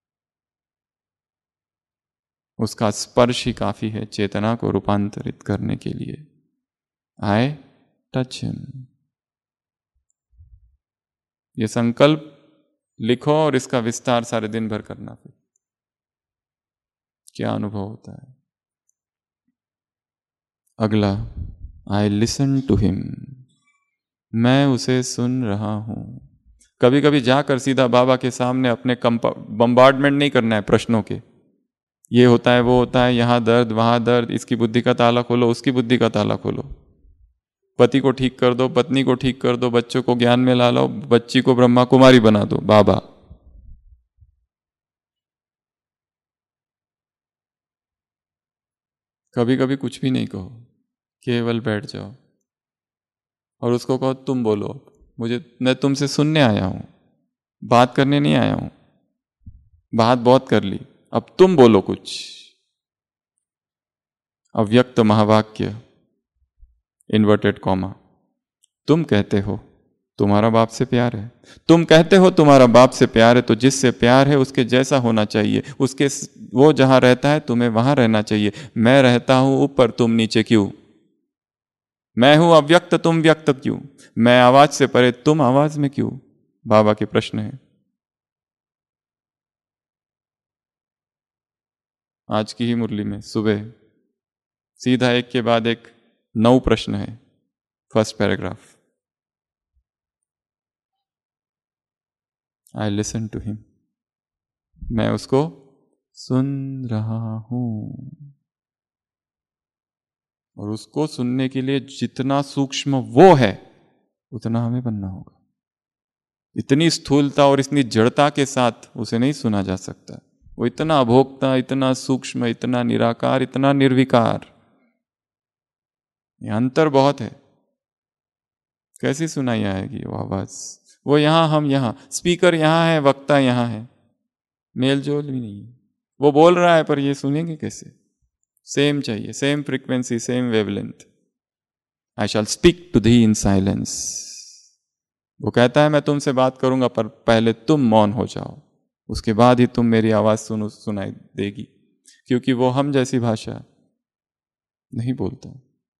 उसका स्पर्श ही काफी है चेतना को रूपांतरित करने के लिए। I touch him. ये संकल्प लिखो और इसका विस्तार सारे दिन भर करना। फिर क्या अनुभव होता है? अगला, आई लिसन टू हिम। मैं उसे सुन रहा हूं। कभी कभी जाकर सीधा बाबा के सामने अपने बम्बार्डमेंट नहीं करना है प्रश्नों के। ये होता है, वो होता है, यहां दर्द वहां दर्द, इसकी बुद्धि का ताला खोलो, उसकी बुद्धि का ताला खोलो। पति को ठीक कर दो, पत्नी को ठीक कर दो, बच्चों को ज्ञान में ला लो, बच्ची को ब्रह्मा कुमारी बना दो। बाबा कभी कभी कुछ भी नहीं कहो, केवल बैठ जाओ और उसको कहो तुम बोलो। मैं तुमसे सुनने आया हूं, बात करने नहीं आया हूं। बात बहुत कर ली, अब तुम बोलो कुछ। अव्यक्त महावाक्य, इन्वर्टेड कॉमा। तुम कहते हो तुम्हारा बाप से प्यार है, तुम कहते हो तुम्हारा बाप से प्यार है, तो जिससे प्यार है उसके जैसा होना चाहिए। वो जहां रहता है तुम्हें वहां रहना चाहिए। मैं रहता हूं ऊपर, तुम नीचे क्यों? मैं हूं अव्यक्त, तुम व्यक्त क्यों? मैं आवाज से परे, तुम आवाज में क्यों? बाबा के प्रश्न है। आज की ही मुरली में सुबह सीधा एक के बाद एक 9 प्रश्न है। First paragraph, I listen to him. मैं उसको सुन रहा हूं। और उसको सुनने के लिए जितना सूक्ष्म वो है उतना हमें बनना होगा। इतनी स्थूलता और इतनी जड़ता के साथ उसे नहीं सुना जा सकता। वो इतना अभोक्ता, इतना सूक्ष्म, इतना निराकार, इतना निर्विकार। ये अंतर बहुत है। कैसी सुनाई आएगी वो आवाज? वो यहां, हम यहां, स्पीकर यहां है, वक्ता यहां है, मेल जोल भी नहीं है। वो बोल रहा है पर ये सुनेंगे कैसे? सेम चाहिए, same frequency, same wavelength. I shall speak to thee in silence. वो कहता है मैं तुमसे बात करूंगा पर पहले तुम मौन हो जाओ, उसके बाद ही तुम मेरी आवाज सुनाई देगी। क्योंकि वो हम जैसी भाषा नहीं बोलता।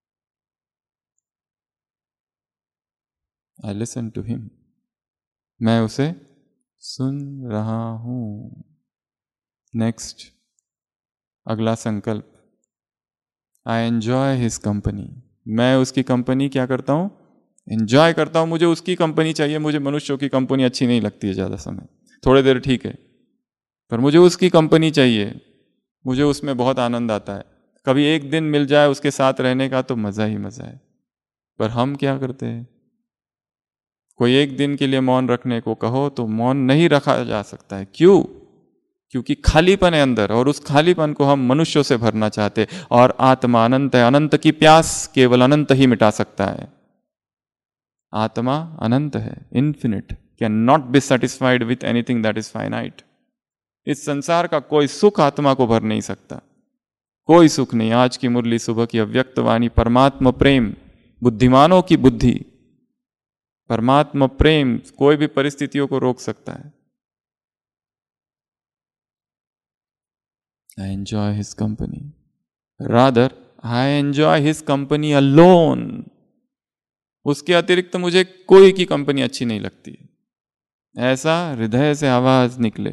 I listen to him. मैं उसे सुन रहा हूं। नेक्स्ट, अगला संकल्प, आई एंजॉय हिज कंपनी। मैं उसकी कंपनी क्या करता हूं? एंजॉय करता हूं। मुझे उसकी कंपनी चाहिए। मुझे मनुष्यों की कंपनी अच्छी नहीं लगती है ज्यादा समय, थोड़ी देर ठीक है, पर मुझे उसकी कंपनी चाहिए। मुझे उसमें बहुत आनंद आता है। कभी एक दिन मिल जाए उसके साथ रहने का तो मजा ही मजा है। पर हम क्या करते हैं? कोई एक दिन के लिए मौन रखने को कहो तो मौन नहीं रखा जा सकता है। क्यों? क्योंकि खालीपन है अंदर, और उस खालीपन को हम मनुष्यों से भरना चाहते। और आत्मा अनंत है, अनंत की प्यास केवल अनंत ही मिटा सकता है। आत्मा अनंत है, infinite, can not be satisfied with anything that is finite. इस संसार का कोई सुख आत्मा को भर नहीं सकता, कोई सुख नहीं। आज की मुरली सुबह की अव्यक्त वाणी, परमात्मा प्रेम, बुद्धिमानों की बुद्धि, परमात्मा प्रेम कोई भी परिस्थितियों को रोक सकता है। I enjoy his company. Rather, I enjoy his company alone. उसके अतिरिक्त मुझे कोई की कंपनी अच्छी नहीं लगती। ऐसा हृदय से आवाज निकले।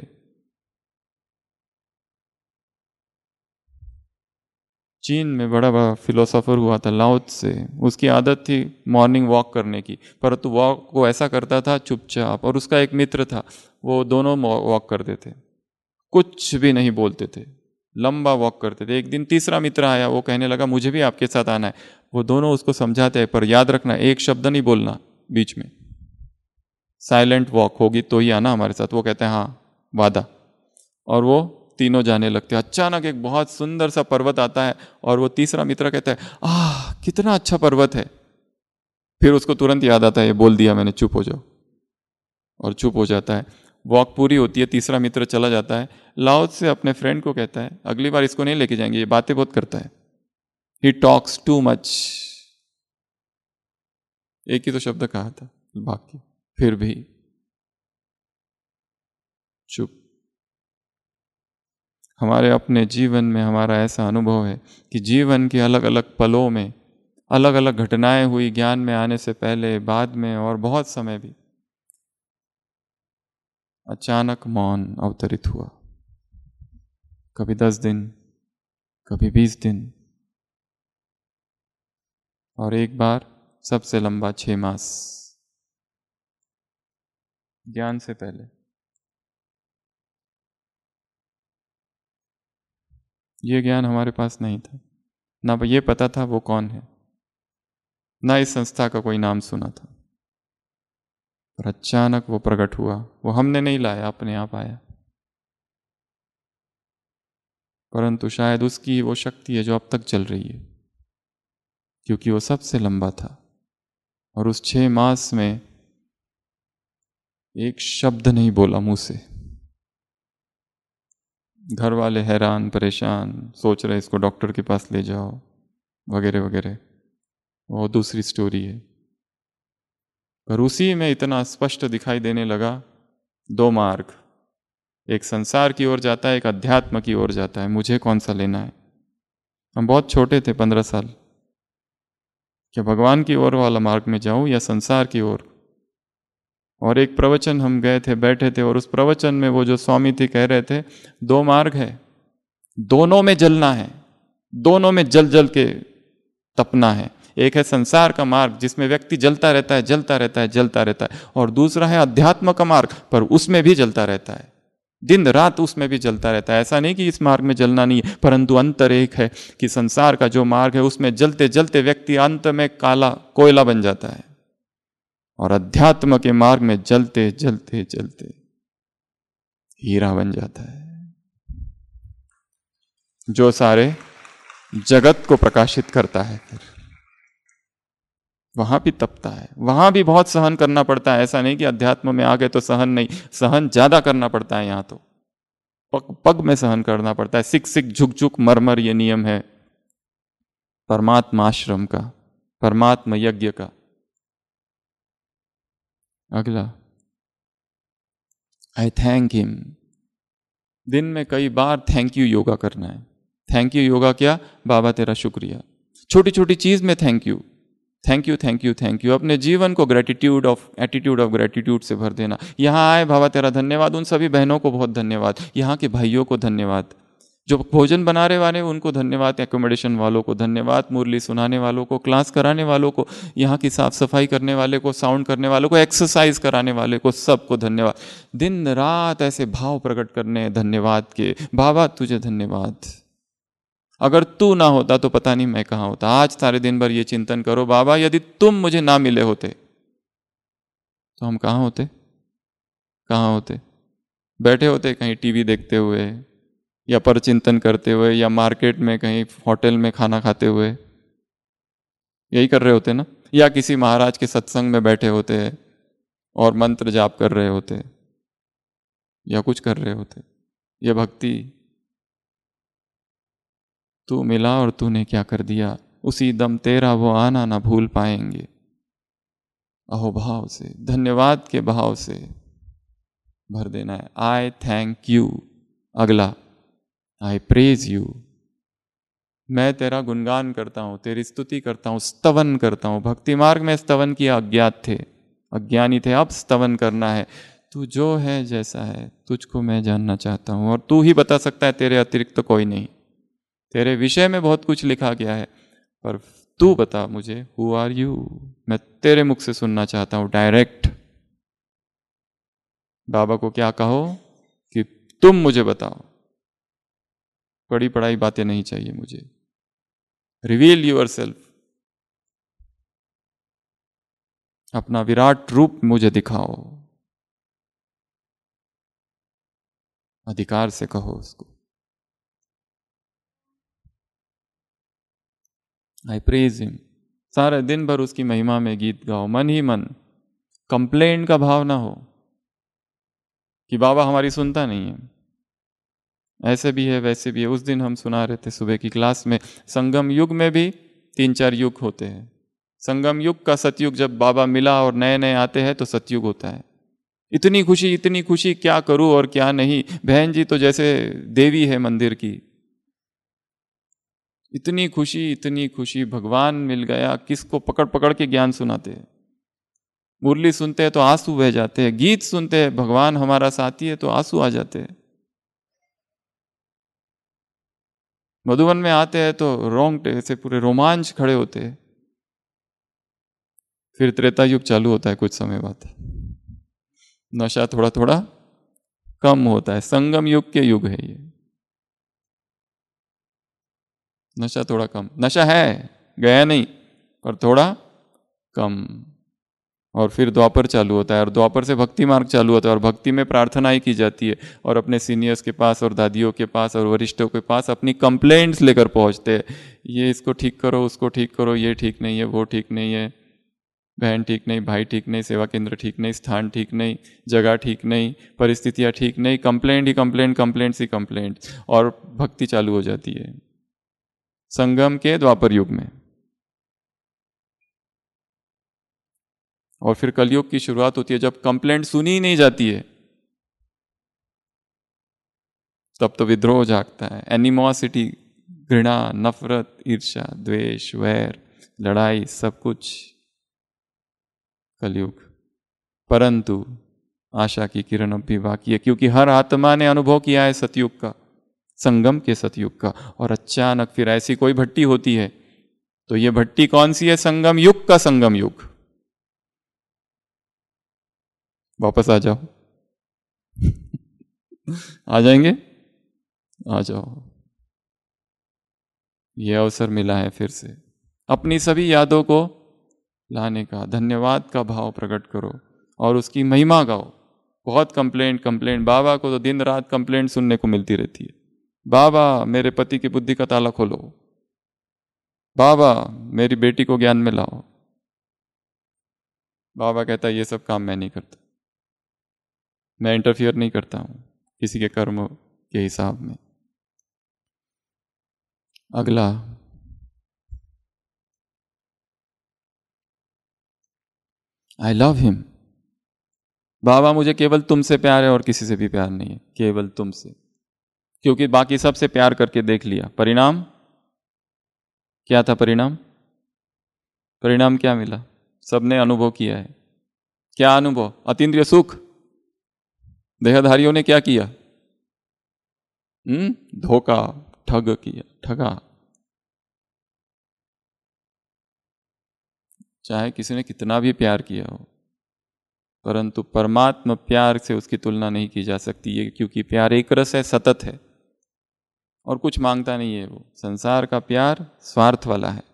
चीन में बड़ा बड़ा फिलोसोफर हुआ था लाओ त्से। उसकी आदत थी मॉर्निंग वॉक करने की, परंतु वॉक वो ऐसा करता था चुपचाप। और उसका एक मित्र था, वो दोनों वॉक करते थे, कुछ भी नहीं बोलते थे, लंबा वॉक करते थे। एक दिन तीसरा मित्र आया, वो कहने लगा मुझे भी आपके साथ आना है। वो दोनों उसको समझाते हैं, पर याद रखना एक शब्द नहीं बोलना बीच में, साइलेंट वॉक होगी तो ही आना हमारे साथ। वो कहते हैं हाँ वादा। और वो तीनों जाने लगते हैं। अचानक एक बहुत सुंदर सा पर्वत आता है, और वो तीसरा मित्र कहता है आह कितना अच्छा पर्वत है। फिर उसको तुरंत याद आता है ये बोल दिया मैंने, चुप हो जाओ, और चुप हो जाता है। वॉक पूरी होती है, तीसरा मित्र चला जाता है। लाओ से अपने फ्रेंड को कहता है अगली बार इसको नहीं लेके जाएंगे, ये बातें बहुत करता है, ही टॉक्स टू मच। एक ही तो शब्द कहा था, बाकी फिर भी चुप। हमारे अपने जीवन में हमारा ऐसा अनुभव है कि जीवन के अलग अलग पलों में अलग अलग घटनाएं हुई, ज्ञान में आने से पहले, बाद में, और बहुत समय भी अचानक मौन अवतरित हुआ। कभी 10 दिन, कभी 20 दिन, और एक बार सबसे लंबा 6 मास ज्ञान से पहले। ये ज्ञान हमारे पास नहीं था, ना ये पता था वो कौन है, ना इस संस्था का कोई नाम सुना था। पर अचानक वो प्रकट हुआ। वो हमने नहीं लाया, अपने आप आया। परंतु शायद उसकी वो शक्ति है जो अब तक चल रही है, क्योंकि वो सबसे लंबा था। और उस 6 मास में एक शब्द नहीं बोला मुंह से। घर वाले हैरान परेशान, सोच रहे इसको डॉक्टर के पास ले जाओ वगैरह वगैरह, वो दूसरी स्टोरी है। पर उसी में इतना स्पष्ट दिखाई देने लगा 2 मार्ग, एक संसार की ओर जाता है, एक अध्यात्म की ओर जाता है। मुझे कौन सा लेना है? हम बहुत छोटे थे, 15 साल। क्या भगवान की ओर वाला मार्ग में जाऊं या संसार की ओर? और एक प्रवचन हम गए थे, बैठे थे, और उस प्रवचन में वो जो स्वामी थे कह रहे थे 2 मार्ग है, दोनों में जलना है, दोनों में जल जल के तपना है। एक है संसार का मार्ग जिसमें व्यक्ति जलता रहता है, जलता रहता है, जलता रहता है, और दूसरा है अध्यात्म का मार्ग, पर उसमें भी जलता रहता है, दिन रात उसमें भी जलता रहता है। ऐसा नहीं कि इस मार्ग में जलना नहीं है, परंतु अंतर एक है कि संसार का जो मार्ग है उसमें जलते जलते व्यक्ति अंत में काला कोयला बन जाता है, और अध्यात्म के मार्ग में जलते जलते जलते हीरा बन जाता है, जो सारे जगत को प्रकाशित करता है। फिर वहां भी तपता है, वहां भी बहुत सहन करना पड़ता है। ऐसा नहीं कि अध्यात्म में आ गए तो सहन नहीं, सहन ज्यादा करना पड़ता है। यहां तो पग पग में सहन करना पड़ता है, सिक सिक झुक झुक मरमर। ये नियम है परमात्मा आश्रम का, परमात्मा यज्ञ का। अगला, आई थैंक हिम। दिन में कई बार थैंक यू योगा करना है। थैंक यू योगा क्या? बाबा तेरा शुक्रिया। छोटी छोटी चीज में thank you, thank you, thank you, thank you. अपने जीवन को gratitude of, attitude of gratitude से भर देना। यहाँ आए बाबा तेरा धन्यवाद, उन सभी बहनों को बहुत धन्यवाद, यहाँ के भाइयों को धन्यवाद, जो भोजन बनाने वाले उनको धन्यवाद, एकोमोडेशन वालों को धन्यवाद, मुरली सुनाने वालों को, क्लास कराने वालों को, यहाँ की साफ सफाई करने वाले को, साउंड करने वालों को, एक्सरसाइज कराने वाले को, सबको धन्यवाद। दिन रात ऐसे भाव प्रकट करने धन्यवाद के, बाबा तुझे धन्यवाद, अगर तू ना होता तो पता नहीं मैं कहाँ होता। आज सारे दिन भर ये चिंतन करो, बाबा यदि तुम मुझे ना मिले होते तो हम कहाँ होते, कहाँ होते। बैठे होते कहीं टीवी देखते हुए या परचिंतन करते हुए या मार्केट में कहीं होटल में खाना खाते हुए, यही कर रहे होते ना, या किसी महाराज के सत्संग में बैठे होते और मंत्र जाप कर रहे होते या कुछ कर रहे होते। ये भक्ति, तू मिला और तूने क्या कर दिया, उसी दम तेरा वो आना ना भूल पाएंगे। अहोभाव से, धन्यवाद के भाव से भर देना है। I thank you. अगला, आई प्रेज यू। मैं तेरा गुणगान करता हूं, तेरी स्तुति करता हूं, स्तवन करता हूं। भक्ति मार्ग में स्तवन किया अज्ञात थे, अज्ञानी थे, अब स्तवन करना है। तू जो है जैसा है, तुझको मैं जानना चाहता हूं और तू ही बता सकता है, तेरे अतिरिक्त तो कोई नहीं। तेरे विषय में बहुत कुछ लिखा गया है, पर तू बता मुझे, हु आर यू। मैं तेरे मुख से सुनना चाहता हूं डायरेक्ट। बाबा को क्या कहो कि तुम मुझे बताओ, पढ़ी पढ़ाई बातें नहीं चाहिए मुझे। रिवील योरसेल्फ, अपना विराट रूप मुझे दिखाओ। अधिकार से कहो उसको। I praise him. सारे दिन भर उसकी महिमा में गीत गाओ, मन ही मन। कंप्लेंट का भाव ना हो कि बाबा हमारी सुनता नहीं है, ऐसे भी है वैसे भी है। उस दिन हम सुना रहे थे सुबह की क्लास में, संगम युग में भी 3-4 युग होते हैं। संगम युग का सतयुग, जब बाबा मिला और नए नए आते हैं तो सतयुग होता है। इतनी खुशी, क्या करूं और क्या नहीं। बहन जी तो जैसे देवी है मंदिर की। इतनी खुशी, भगवान मिल गया। किसको पकड़ पकड़ के ज्ञान सुनाते हैं। मुरली सुनते हैं तो आंसू बह जाते हैं, गीत सुनते हैं भगवान हमारा साथी है तो आंसू आ जाते हैं। मधुबन में आते हैं तो रोंगटे से पूरे रोमांच खड़े होते हैं। फिर त्रेता युग चालू होता है कुछ समय बाद, नशा थोड़ा थोड़ा कम होता है। संगम युग के युग है ये। नशा थोड़ा कम, नशा है, गया नहीं, पर थोड़ा कम। और फिर द्वापर चालू होता है और द्वापर से भक्ति मार्ग चालू होता है और भक्ति में प्रार्थनाएं की जाती है और अपने सीनियर्स के पास और दादियों के पास और वरिष्ठों के पास अपनी कंप्लेंट्स लेकर पहुंचते हैं। ये इसको ठीक करो, उसको ठीक करो, ये ठीक नहीं है, वो ठीक नहीं है, बहन ठीक नहीं, भाई ठीक नहीं, सेवा केंद्र ठीक नहीं, स्थान ठीक नहीं, जगह ठीक नहीं, परिस्थितियाँ ठीक नहीं, कंप्लेंट ही कंप्लेंट, कंप्लेंट्स ही कंप्लेंट, और भक्ति चालू हो जाती है संगम के द्वापर युग में। और फिर कलयुग की शुरुआत होती है जब कंप्लेंट सुनी ही नहीं जाती है, तब तो विद्रोह जागता है। एनिमोसिटी, घृणा, नफरत, ईर्ष्या, द्वेष, वैर, लड़ाई, सब कुछ कलयुग। परंतु आशा की किरण अब भी बाकी है, क्योंकि हर आत्मा ने अनुभव किया है सतयुग का, संगम के सतयुग का। और अचानक फिर ऐसी कोई भट्टी होती है, तो ये भट्टी कौन सी है? संगम युग का संगम युग। वापस आ जाओ आ जाएंगे, आ जाओ। ये अवसर मिला है फिर से अपनी सभी यादों को लाने का। धन्यवाद का भाव प्रकट करो और उसकी महिमा गाओ। बहुत कंप्लेंट, बाबा को तो दिन रात कंप्लेंट सुनने को मिलती रहती है। बाबा मेरे पति की बुद्धि का ताला खोलो, बाबा मेरी बेटी को ज्ञान में लाओ। बाबा कहता है ये सब काम मैं नहीं करता, मैं इंटरफियर नहीं करता हूं किसी के कर्म के हिसाब में। अगला, आई लव हिम। बाबा मुझे केवल तुमसे प्यार है और किसी से भी प्यार नहीं है, केवल तुमसे। क्योंकि बाकी सबसे प्यार करके देख लिया, परिणाम क्या था? परिणाम क्या मिला? सबने अनुभव किया है। क्या अनुभव? अतीन्द्रिय सुख। देहधारियों ने क्या किया? धोखा, ठगा। चाहे किसी ने कितना भी प्यार किया हो, परंतु परमात्मा प्यार से उसकी तुलना नहीं की जा सकती है, क्योंकि प्यार एक रस है, सतत है और कुछ मांगता नहीं है। वो संसार का प्यार स्वार्थ वाला है।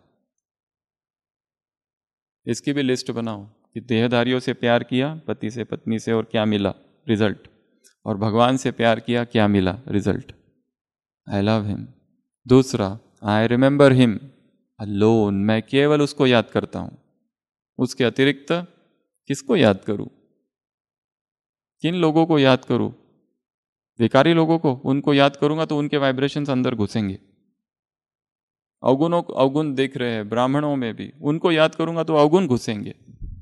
इसकी भी लिस्ट बनाओ कि देहधारियों से प्यार किया, पति से, पत्नी से, और क्या मिला रिजल्ट। और भगवान से प्यार किया, क्या मिला रिजल्ट? I love him. दूसरा, आई रिमेंबर हिम अलोन, मैं केवल उसको याद करता हूं, उसके अतिरिक्त किसको याद करूं? किन लोगों को याद करूं? विकारी लोगों को, उनको याद करूंगा तो उनके वाइब्रेशंस अंदर घुसेंगे। अवगुणों, अवगुण दिख रहे हैं ब्राह्मणों में भी, उनको याद करूंगा तो अवगुण घुसेंगे।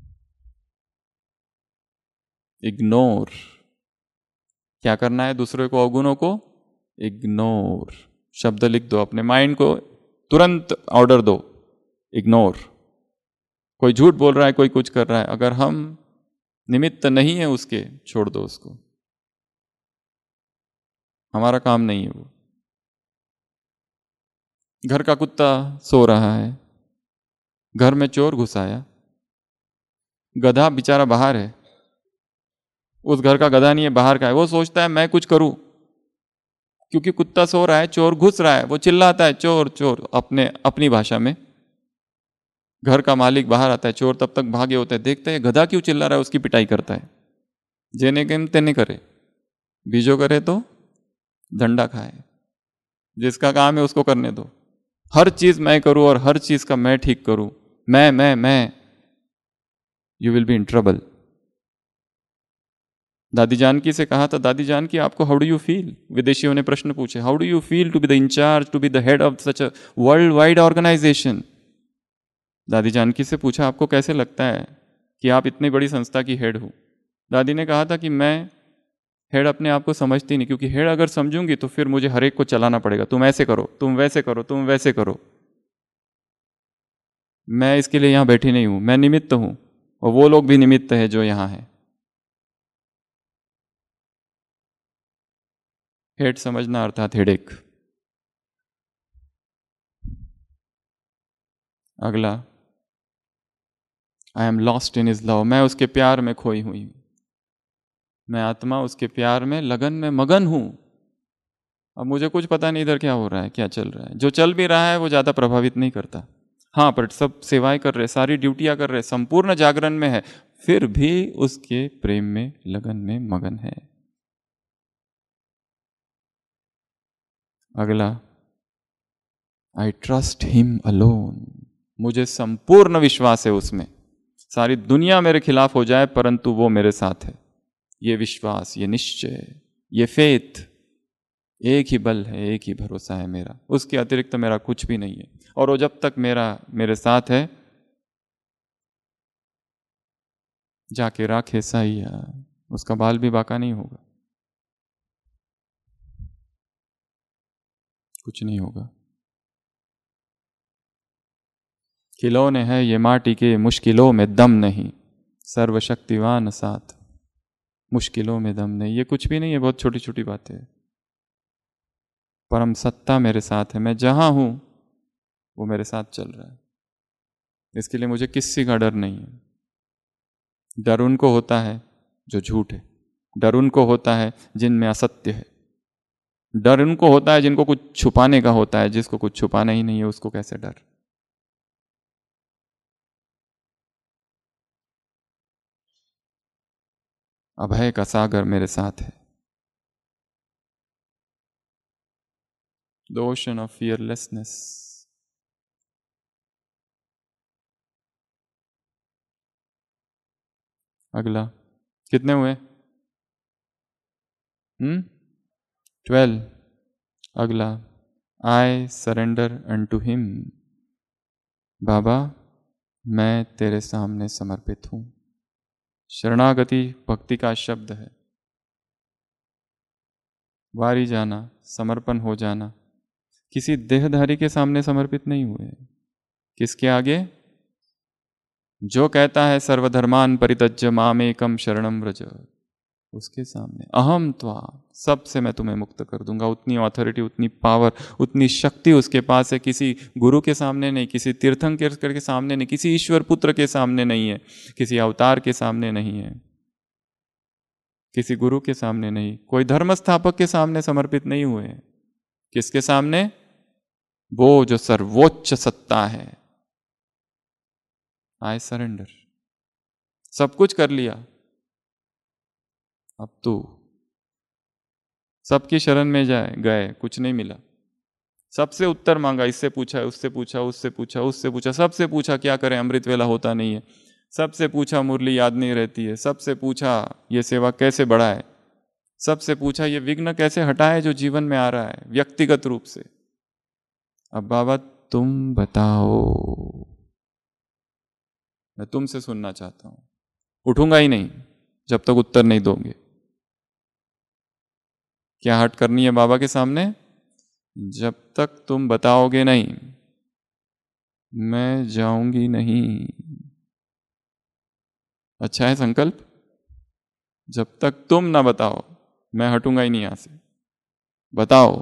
इग्नोर, क्या करना है? दूसरे को, अवगुणों को इग्नोर। शब्द लिख दो, अपने माइंड को तुरंत ऑर्डर दो, इग्नोर। कोई झूठ बोल रहा है, कोई कुछ कर रहा है, अगर हम निमित्त नहीं है उसके, छोड़ दो उसको, हमारा काम नहीं है वो। घर का कुत्ता सो रहा है, घर में चोर घुस आया, गधा बेचारा बाहर है, उस घर का गधा नहीं है, बाहर का है, वो सोचता है मैं कुछ करूं, क्योंकि कुत्ता सो रहा है, चोर घुस रहा है, वो चिल्लाता है चोर चोर अपनी भाषा में। घर का मालिक बाहर आता है, चोर तब तक भागे होते हैं, देखते हैं गधा क्यों चिल्ला रहा है, उसकी पिटाई करता है। जेने के तेने करे, बीजो करे तो डंडा खाए, जिसका काम है उसको करने दो। हर चीज मैं करूं और हर चीज का मैं ठीक करूं, मैं, you will be in trouble. Dadi Janki से कहा था, दादी जानकी आपको हाउ डू यू फील? विदेशियों ने प्रश्न पूछे, how do you feel to be the incharge, to be the head of such a world wide organisation? Dadi Janki से पूछा, आपको कैसे लगता है कि आप इतनी बड़ी संस्था की हेड हो? दादी ने कहा था कि मैं हेड अपने आप को समझती नहीं, क्योंकि हेड अगर समझूंगी तो फिर मुझे हर एक को चलाना पड़ेगा, तुम ऐसे करो, तुम वैसे करो, तुम वैसे करो। मैं इसके लिए यहां बैठी नहीं हूं, मैं निमित्त हूं, और वो लोग भी निमित्त है जो यहां है। हेड समझना अर्थात हेडेक। अगला, I am lost in his love, मैं उसके प्यार में खोई हुई हूं, मैं आत्मा उसके प्यार में लगन में मगन हूं। अब मुझे कुछ पता नहीं इधर क्या हो रहा है, क्या चल रहा है। जो चल भी रहा है वो ज्यादा प्रभावित नहीं करता। हाँ, पर सब सेवाएं कर रहे, सारी ड्यूटियां कर रहे, संपूर्ण जागरण में है, फिर भी उसके प्रेम में लगन में मगन है। अगला, आई ट्रस्ट हिम अलोन, मुझे संपूर्ण विश्वास है उसमें, सारी दुनिया मेरे खिलाफ हो जाए परंतु वो मेरे साथ है। ये विश्वास, ये निश्चय, ये फेथ, एक ही बल है, एक ही भरोसा है मेरा, उसके अतिरिक्त मेरा कुछ भी नहीं है। और वो जब तक मेरे साथ है, जाके राखे साइया, उसका बाल भी बाका नहीं होगा, कुछ नहीं होगा। खिलौने हैं ये माटी के, मुश्किलों में दम नहीं, सर्वशक्तिवान साथ, मुश्किलों में दम नहीं। ये कुछ भी नहीं है, बहुत छोटी छोटी बातें है। परम सत्ता मेरे साथ है, मैं जहां हूं वो मेरे साथ चल रहा है, इसके लिए मुझे किसी का डर नहीं है। डर उनको होता है जो झूठ है, डर उनको होता है जिनमें असत्य है, डर उनको होता है जिनको कुछ छुपाने का होता है, जिसको कुछ छुपाना ही नहीं है उसको कैसे डर। अभय का सागर मेरे साथ है। The ocean of fearlessness. अगला, कितने हुए? 12। अगला, आई सरेंडर अनटू हिम, बाबा मैं तेरे सामने समर्पित हूं। शरणागति भक्ति का शब्द है, वारी जाना, समर्पण हो जाना। किसी देहधारी के सामने समर्पित नहीं हुए, किसके आगे? जो कहता है सर्वधर्मान परित्यज्य मामेकम शरणम व्रज, उसके सामने। अहम त्वा, सबसे मैं तुम्हें मुक्त कर दूंगा। उतनी ऑथोरिटी, उतनी पावर, उतनी शक्ति उसके पास है, किसी गुरु के सामने नहीं, किसी तीर्थंकर के सामने नहीं, किसी ईश्वर पुत्र के सामने नहीं है, किसी अवतार के सामने नहीं है, किसी गुरु के सामने नहीं, कोई धर्म स्थापक के सामने समर्पित नहीं हुए। किसके सामने? वो जो सर्वोच्च सत्ता है। आई सरेंडर, सब कुछ कर लिया, अब तू सबकी शरण में गए, कुछ नहीं मिला। सबसे उत्तर मांगा, इससे पूछा, उससे पूछा, उससे पूछा, उससे पूछा, सबसे पूछा क्या करें, अमृत वेला होता नहीं है, सबसे पूछा मुरली याद नहीं रहती है, सबसे पूछा ये सेवा कैसे बढ़ाए, सबसे पूछा ये विघ्न कैसे हटाए जो जीवन में आ रहा है व्यक्तिगत रूप से। अब बाबा तुम बताओ, मैं तुमसे सुनना चाहता हूं, उठूंगा ही नहीं जब तक उत्तर नहीं दोगे। क्या हट करनी है बाबा के सामने? जब तक तुम बताओगे नहीं मैं जाऊंगी नहीं। अच्छा है संकल्प? जब तक तुम ना बताओ मैं हटूंगा ही नहीं यहां से। बताओ।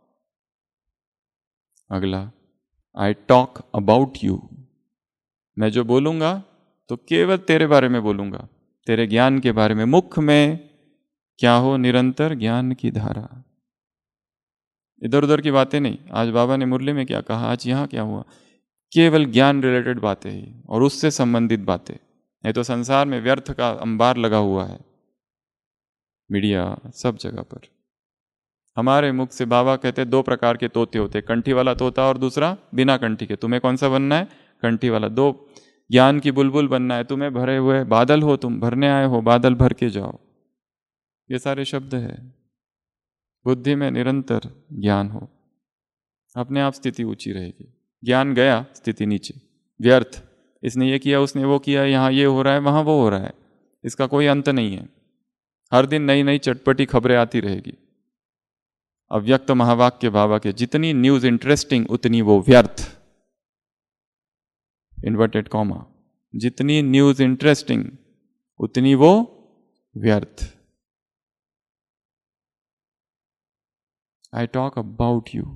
अगला, आई टॉक अबाउट यू। मैं जो बोलूंगा तो केवल तेरे बारे में बोलूंगा, तेरे ज्ञान के बारे में। मुख में क्या हो? निरंतर ज्ञान की धारा, इधर उधर की बातें नहीं। आज बाबा ने मुरली में क्या कहा, आज यहां क्या हुआ, केवल ज्ञान रिलेटेड बातें ही और उससे संबंधित बातें। नहीं तो संसार में व्यर्थ का अंबार लगा हुआ है, मीडिया सब जगह पर। हमारे मुख से बाबा कहते दो प्रकार के तोते होते, कंठी वाला तोता और दूसरा बिना कंठी के। तुम्हें कौन सा बनना है? कंठी वाला। दो ज्ञान की बुलबुल बनना है। तुम्हें भरे हुए बादल हो, तुम भरने आए हो, बादल भर के जाओ। ये सारे शब्द है। बुद्धि में निरंतर ज्ञान हो, अपने आप स्थिति ऊंची रहेगी। ज्ञान गया, स्थिति नीचे, व्यर्थ। इसने ये किया, उसने वो किया, यहाँ ये हो रहा है, वहां वो हो रहा है, इसका कोई अंत नहीं है। हर दिन नई नई चटपटी खबरें आती रहेगी। अव्यक्त महावाक्य बाबा के जितनी न्यूज इंटरेस्टिंग उतनी वो व्यर्थ, इन्वर्टेड कॉमा। जितनी न्यूज इंटरेस्टिंग उतनी वो व्यर्थ। आई टॉक अबाउट यू,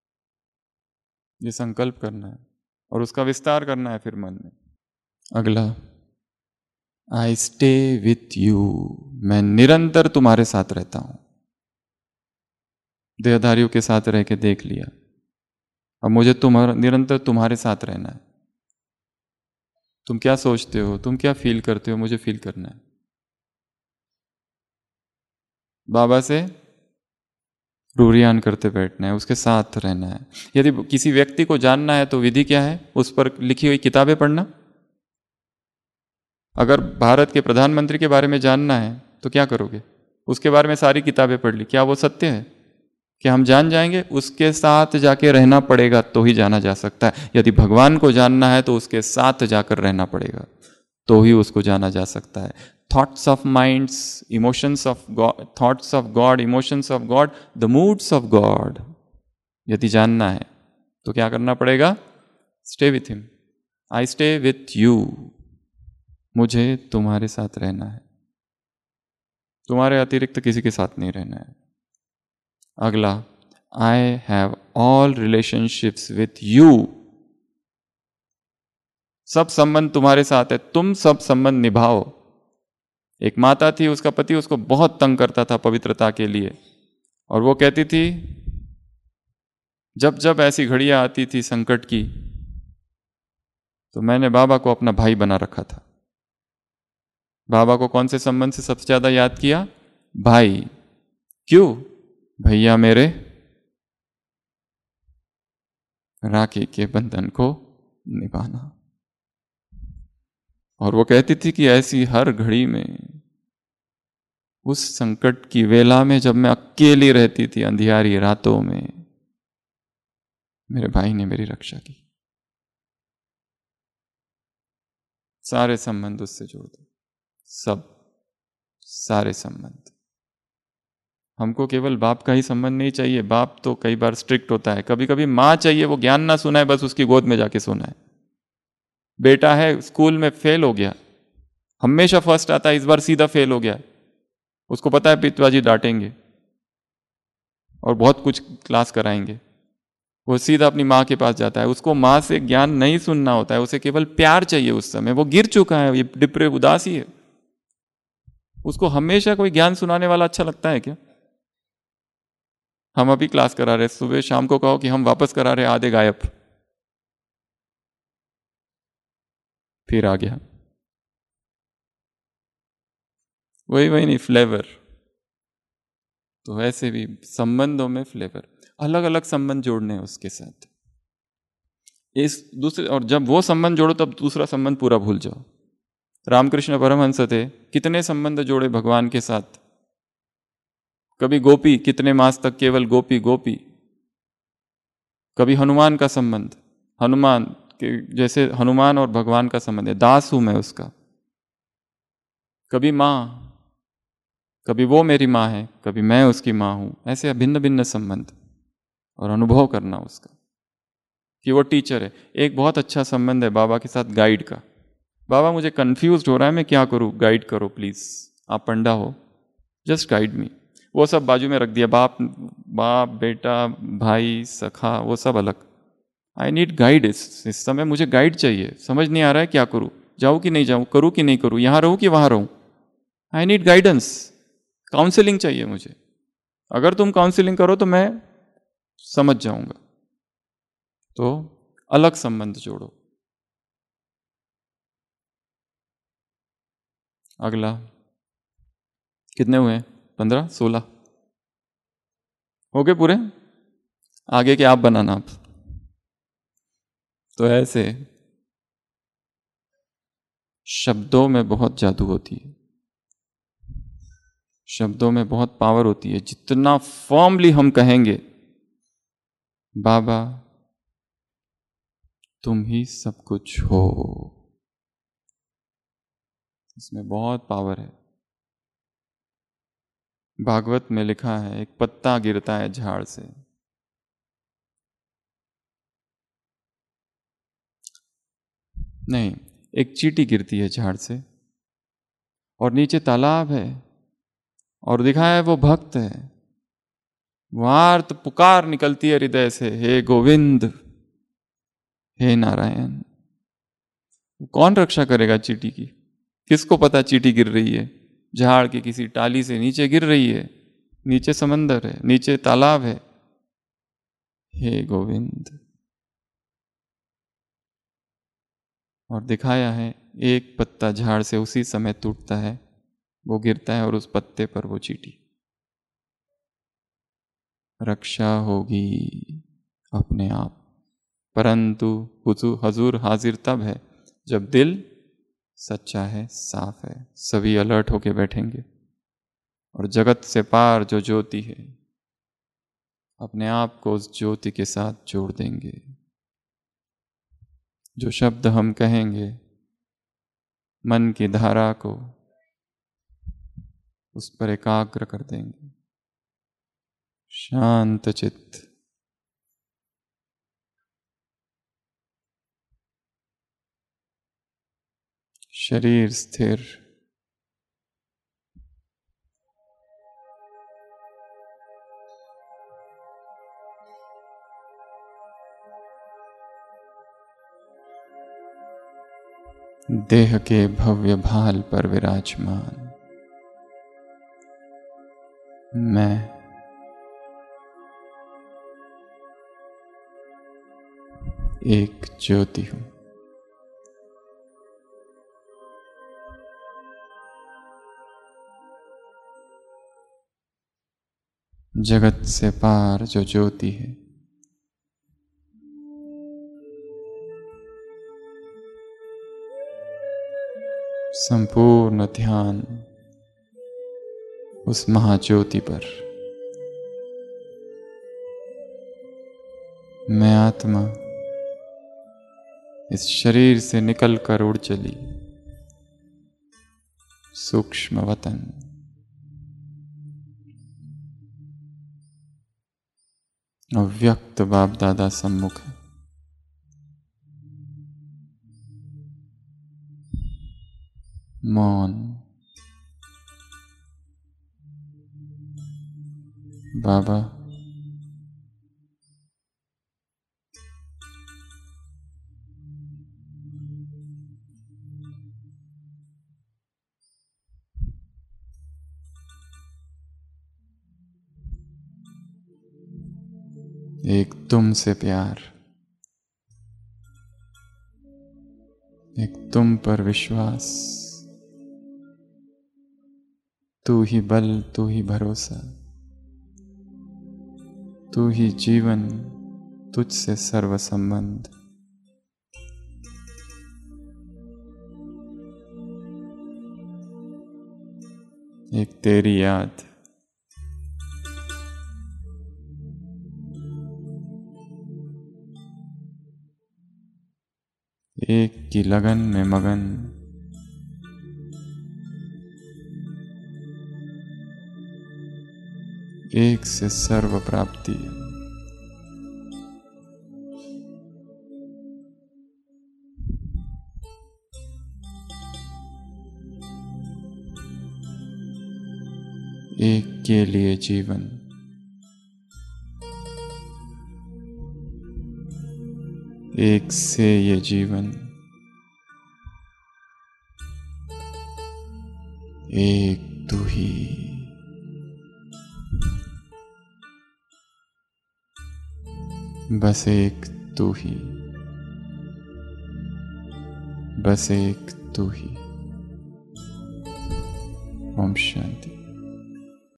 ये संकल्प करना है और उसका विस्तार करना है फिर मन में। अगला, आई स्टे विथ यू। मैं निरंतर तुम्हारे साथ रहता हूं। देहधारियों के साथ रह के देख लिया, अब मुझे निरंतर तुम्हारे साथ रहना है। तुम क्या सोचते हो, तुम क्या फील करते हो, मुझे फील करना है। बाबा से रूरियान करते बैठना है, उसके साथ रहना है। यदि किसी व्यक्ति को जानना है तो विधि क्या है? उस पर लिखी हुई किताबें पढ़ना। अगर भारत के प्रधानमंत्री के बारे में जानना है तो क्या करोगे? उसके बारे में सारी किताबें पढ़ ली, क्या वो सत्य है? क्या हम जान जाएंगे? उसके साथ जाके रहना पड़ेगा तो ही जाना जा सकता है। यदि भगवान को जानना है तो उसके साथ जाकर रहना पड़ेगा तो ही उसको जाना जा सकता है। Thoughts of minds, emotions of God, thoughts of God, emotions of God, the moods of God यदि जानना है तो क्या करना पड़ेगा? Stay with him. I stay with you. मुझे तुम्हारे साथ रहना है, तुम्हारे अतिरिक्त किसी के साथ नहीं रहना है। अगला, I have all relationships with you. सब संबंध तुम्हारे साथ है, तुम सब संबंध निभाओ। एक माता थी, उसका पति उसको बहुत तंग करता था पवित्रता के लिए, और वो कहती थी जब जब ऐसी घड़ियां आती थी संकट की तो मैंने बाबा को अपना भाई बना रखा था। बाबा को कौन से संबंध से सबसे ज्यादा याद किया? भाई। क्यों? भैया मेरे राखी के बंधन को निभाना। और वो कहती थी कि ऐसी हर घड़ी में, उस संकट की वेला में जब मैं अकेली रहती थी अंधियारी रातों में, मेरे भाई ने मेरी रक्षा की। सारे संबंध उससे जोड़ दो, सब सारे संबंध। हमको केवल बाप का ही संबंध नहीं चाहिए। बाप तो कई बार स्ट्रिक्ट होता है, कभी कभी माँ चाहिए, वो ज्ञान ना सुनाए, बस उसकी गोद में जाके सोना है। बेटा है स्कूल में फेल हो गया, हमेशा फर्स्ट आता है, इस बार सीधा फेल हो गया, उसको पता है पिताजी डांटेंगे और बहुत कुछ क्लास कराएंगे, वो सीधा अपनी माँ के पास जाता है। उसको माँ से ज्ञान नहीं सुनना होता है, उसे केवल प्यार चाहिए। उस समय वो गिर चुका है, ये डिप्रेस उदासी है, उसको हमेशा कोई ज्ञान सुनाने वाला अच्छा लगता है क्या? हम अभी क्लास करा रहे, सुबह शाम को कहो कि हम वापस करा रहे, आधे गायब, फिर आ गया। वही नहीं फ्लेवर। तो वैसे भी संबंधों में फ्लेवर, अलग अलग संबंध जोड़ने हैं उसके साथ। इस दूसरे, और जब वो संबंध जोड़ो तब दूसरा संबंध पूरा भूल जाओ। रामकृष्ण परमहंस थे, कितने संबंध जोड़े भगवान के साथ। कभी गोपी, कितने मास तक केवल गोपी गोपी। कभी हनुमान का संबंध, हनुमान के जैसे हनुमान और भगवान का संबंध है, दास हूं मैं उसका। कभी माँ, कभी वो मेरी माँ है, कभी मैं उसकी माँ हूं। ऐसे भिन्न भिन्न संबंध, और अनुभव करना उसका कि वो टीचर है। एक बहुत अच्छा संबंध है बाबा के साथ गाइड का। बाबा मुझे कंफ्यूज हो रहा है, मैं क्या करूं, गाइड करो प्लीज। आप पंडा हो, जस्ट गाइड मी। वो सब बाजू में रख दिया, बाप बाप बेटा भाई सखा वो सब अलग। I need guide. इस समय मुझे गाइड चाहिए, समझ नहीं आ रहा है क्या करूं, जाऊं कि नहीं जाऊं, करूं कि नहीं करूं, यहां रहूं कि वहां रहूं। आई नीड गाइडेंस, काउंसलिंग चाहिए मुझे। अगर तुम काउंसलिंग करो तो मैं समझ जाऊंगा। तो अलग संबंध जोड़ो। अगला, कितने हुए? 15 16 हो गए पूरे। आगे के आप बनाना आप। तो ऐसे शब्दों में बहुत जादू होती है, शब्दों में बहुत पावर होती है। जितना फॉर्मली हम कहेंगे बाबा तुम ही सब कुछ हो, इसमें बहुत पावर है। भागवत में लिखा है, एक पत्ता गिरता है झाड़ से, नहीं, एक चींटी गिरती है झाड़ से, और नीचे तालाब है, और दिखा है वो भक्त है। वहां तो पुकार निकलती है हृदय से, हे गोविंद, हे नारायण। कौन रक्षा करेगा चींटी की? किसको पता चींटी गिर रही है? झाड़ की किसी टाली से नीचे गिर रही है, नीचे समंदर है, नीचे तालाब है। हे गोविंद। और दिखाया है एक पत्ता झाड़ से उसी समय टूटता है, वो गिरता है और उस पत्ते पर वो चींटी। रक्षा होगी अपने आप, परंतु हजूर हाजिर तब है जब दिल सच्चा है, साफ है। सभी अलर्ट होके बैठेंगे, और जगत से पार जो ज्योति है अपने आप को उस ज्योति के साथ जोड़ देंगे। जो शब्द हम कहेंगे मन की धारा को उस पर एकाग्र कर देंगे। शांत चित्त, शरीर स्थिर, देह के भव्य भाल पर विराजमान मैं एक ज्योति हूं। जगत से पार जो ज्योति है, संपूर्ण ध्यान उस महाज्योति पर। मैं आत्मा इस शरीर से निकलकर उड़ चली सूक्ष्म वतन, अव्यक्त बाप दादा सम्मुख है। मौन, बाबा एक तुमसे प्यार, एक तुम पर विश्वास, तू ही बल, तू ही भरोसा। तू ही जीवन, तुझसे सर्व संबंध। एक तेरी याद, एक की लगन में मगन, एक से सर्व प्राप्ति। एक के लिए जीवन, एक से ये जीवन, एक तू ही। बस एक तू ही, बस एक तू ही। ओम शांति।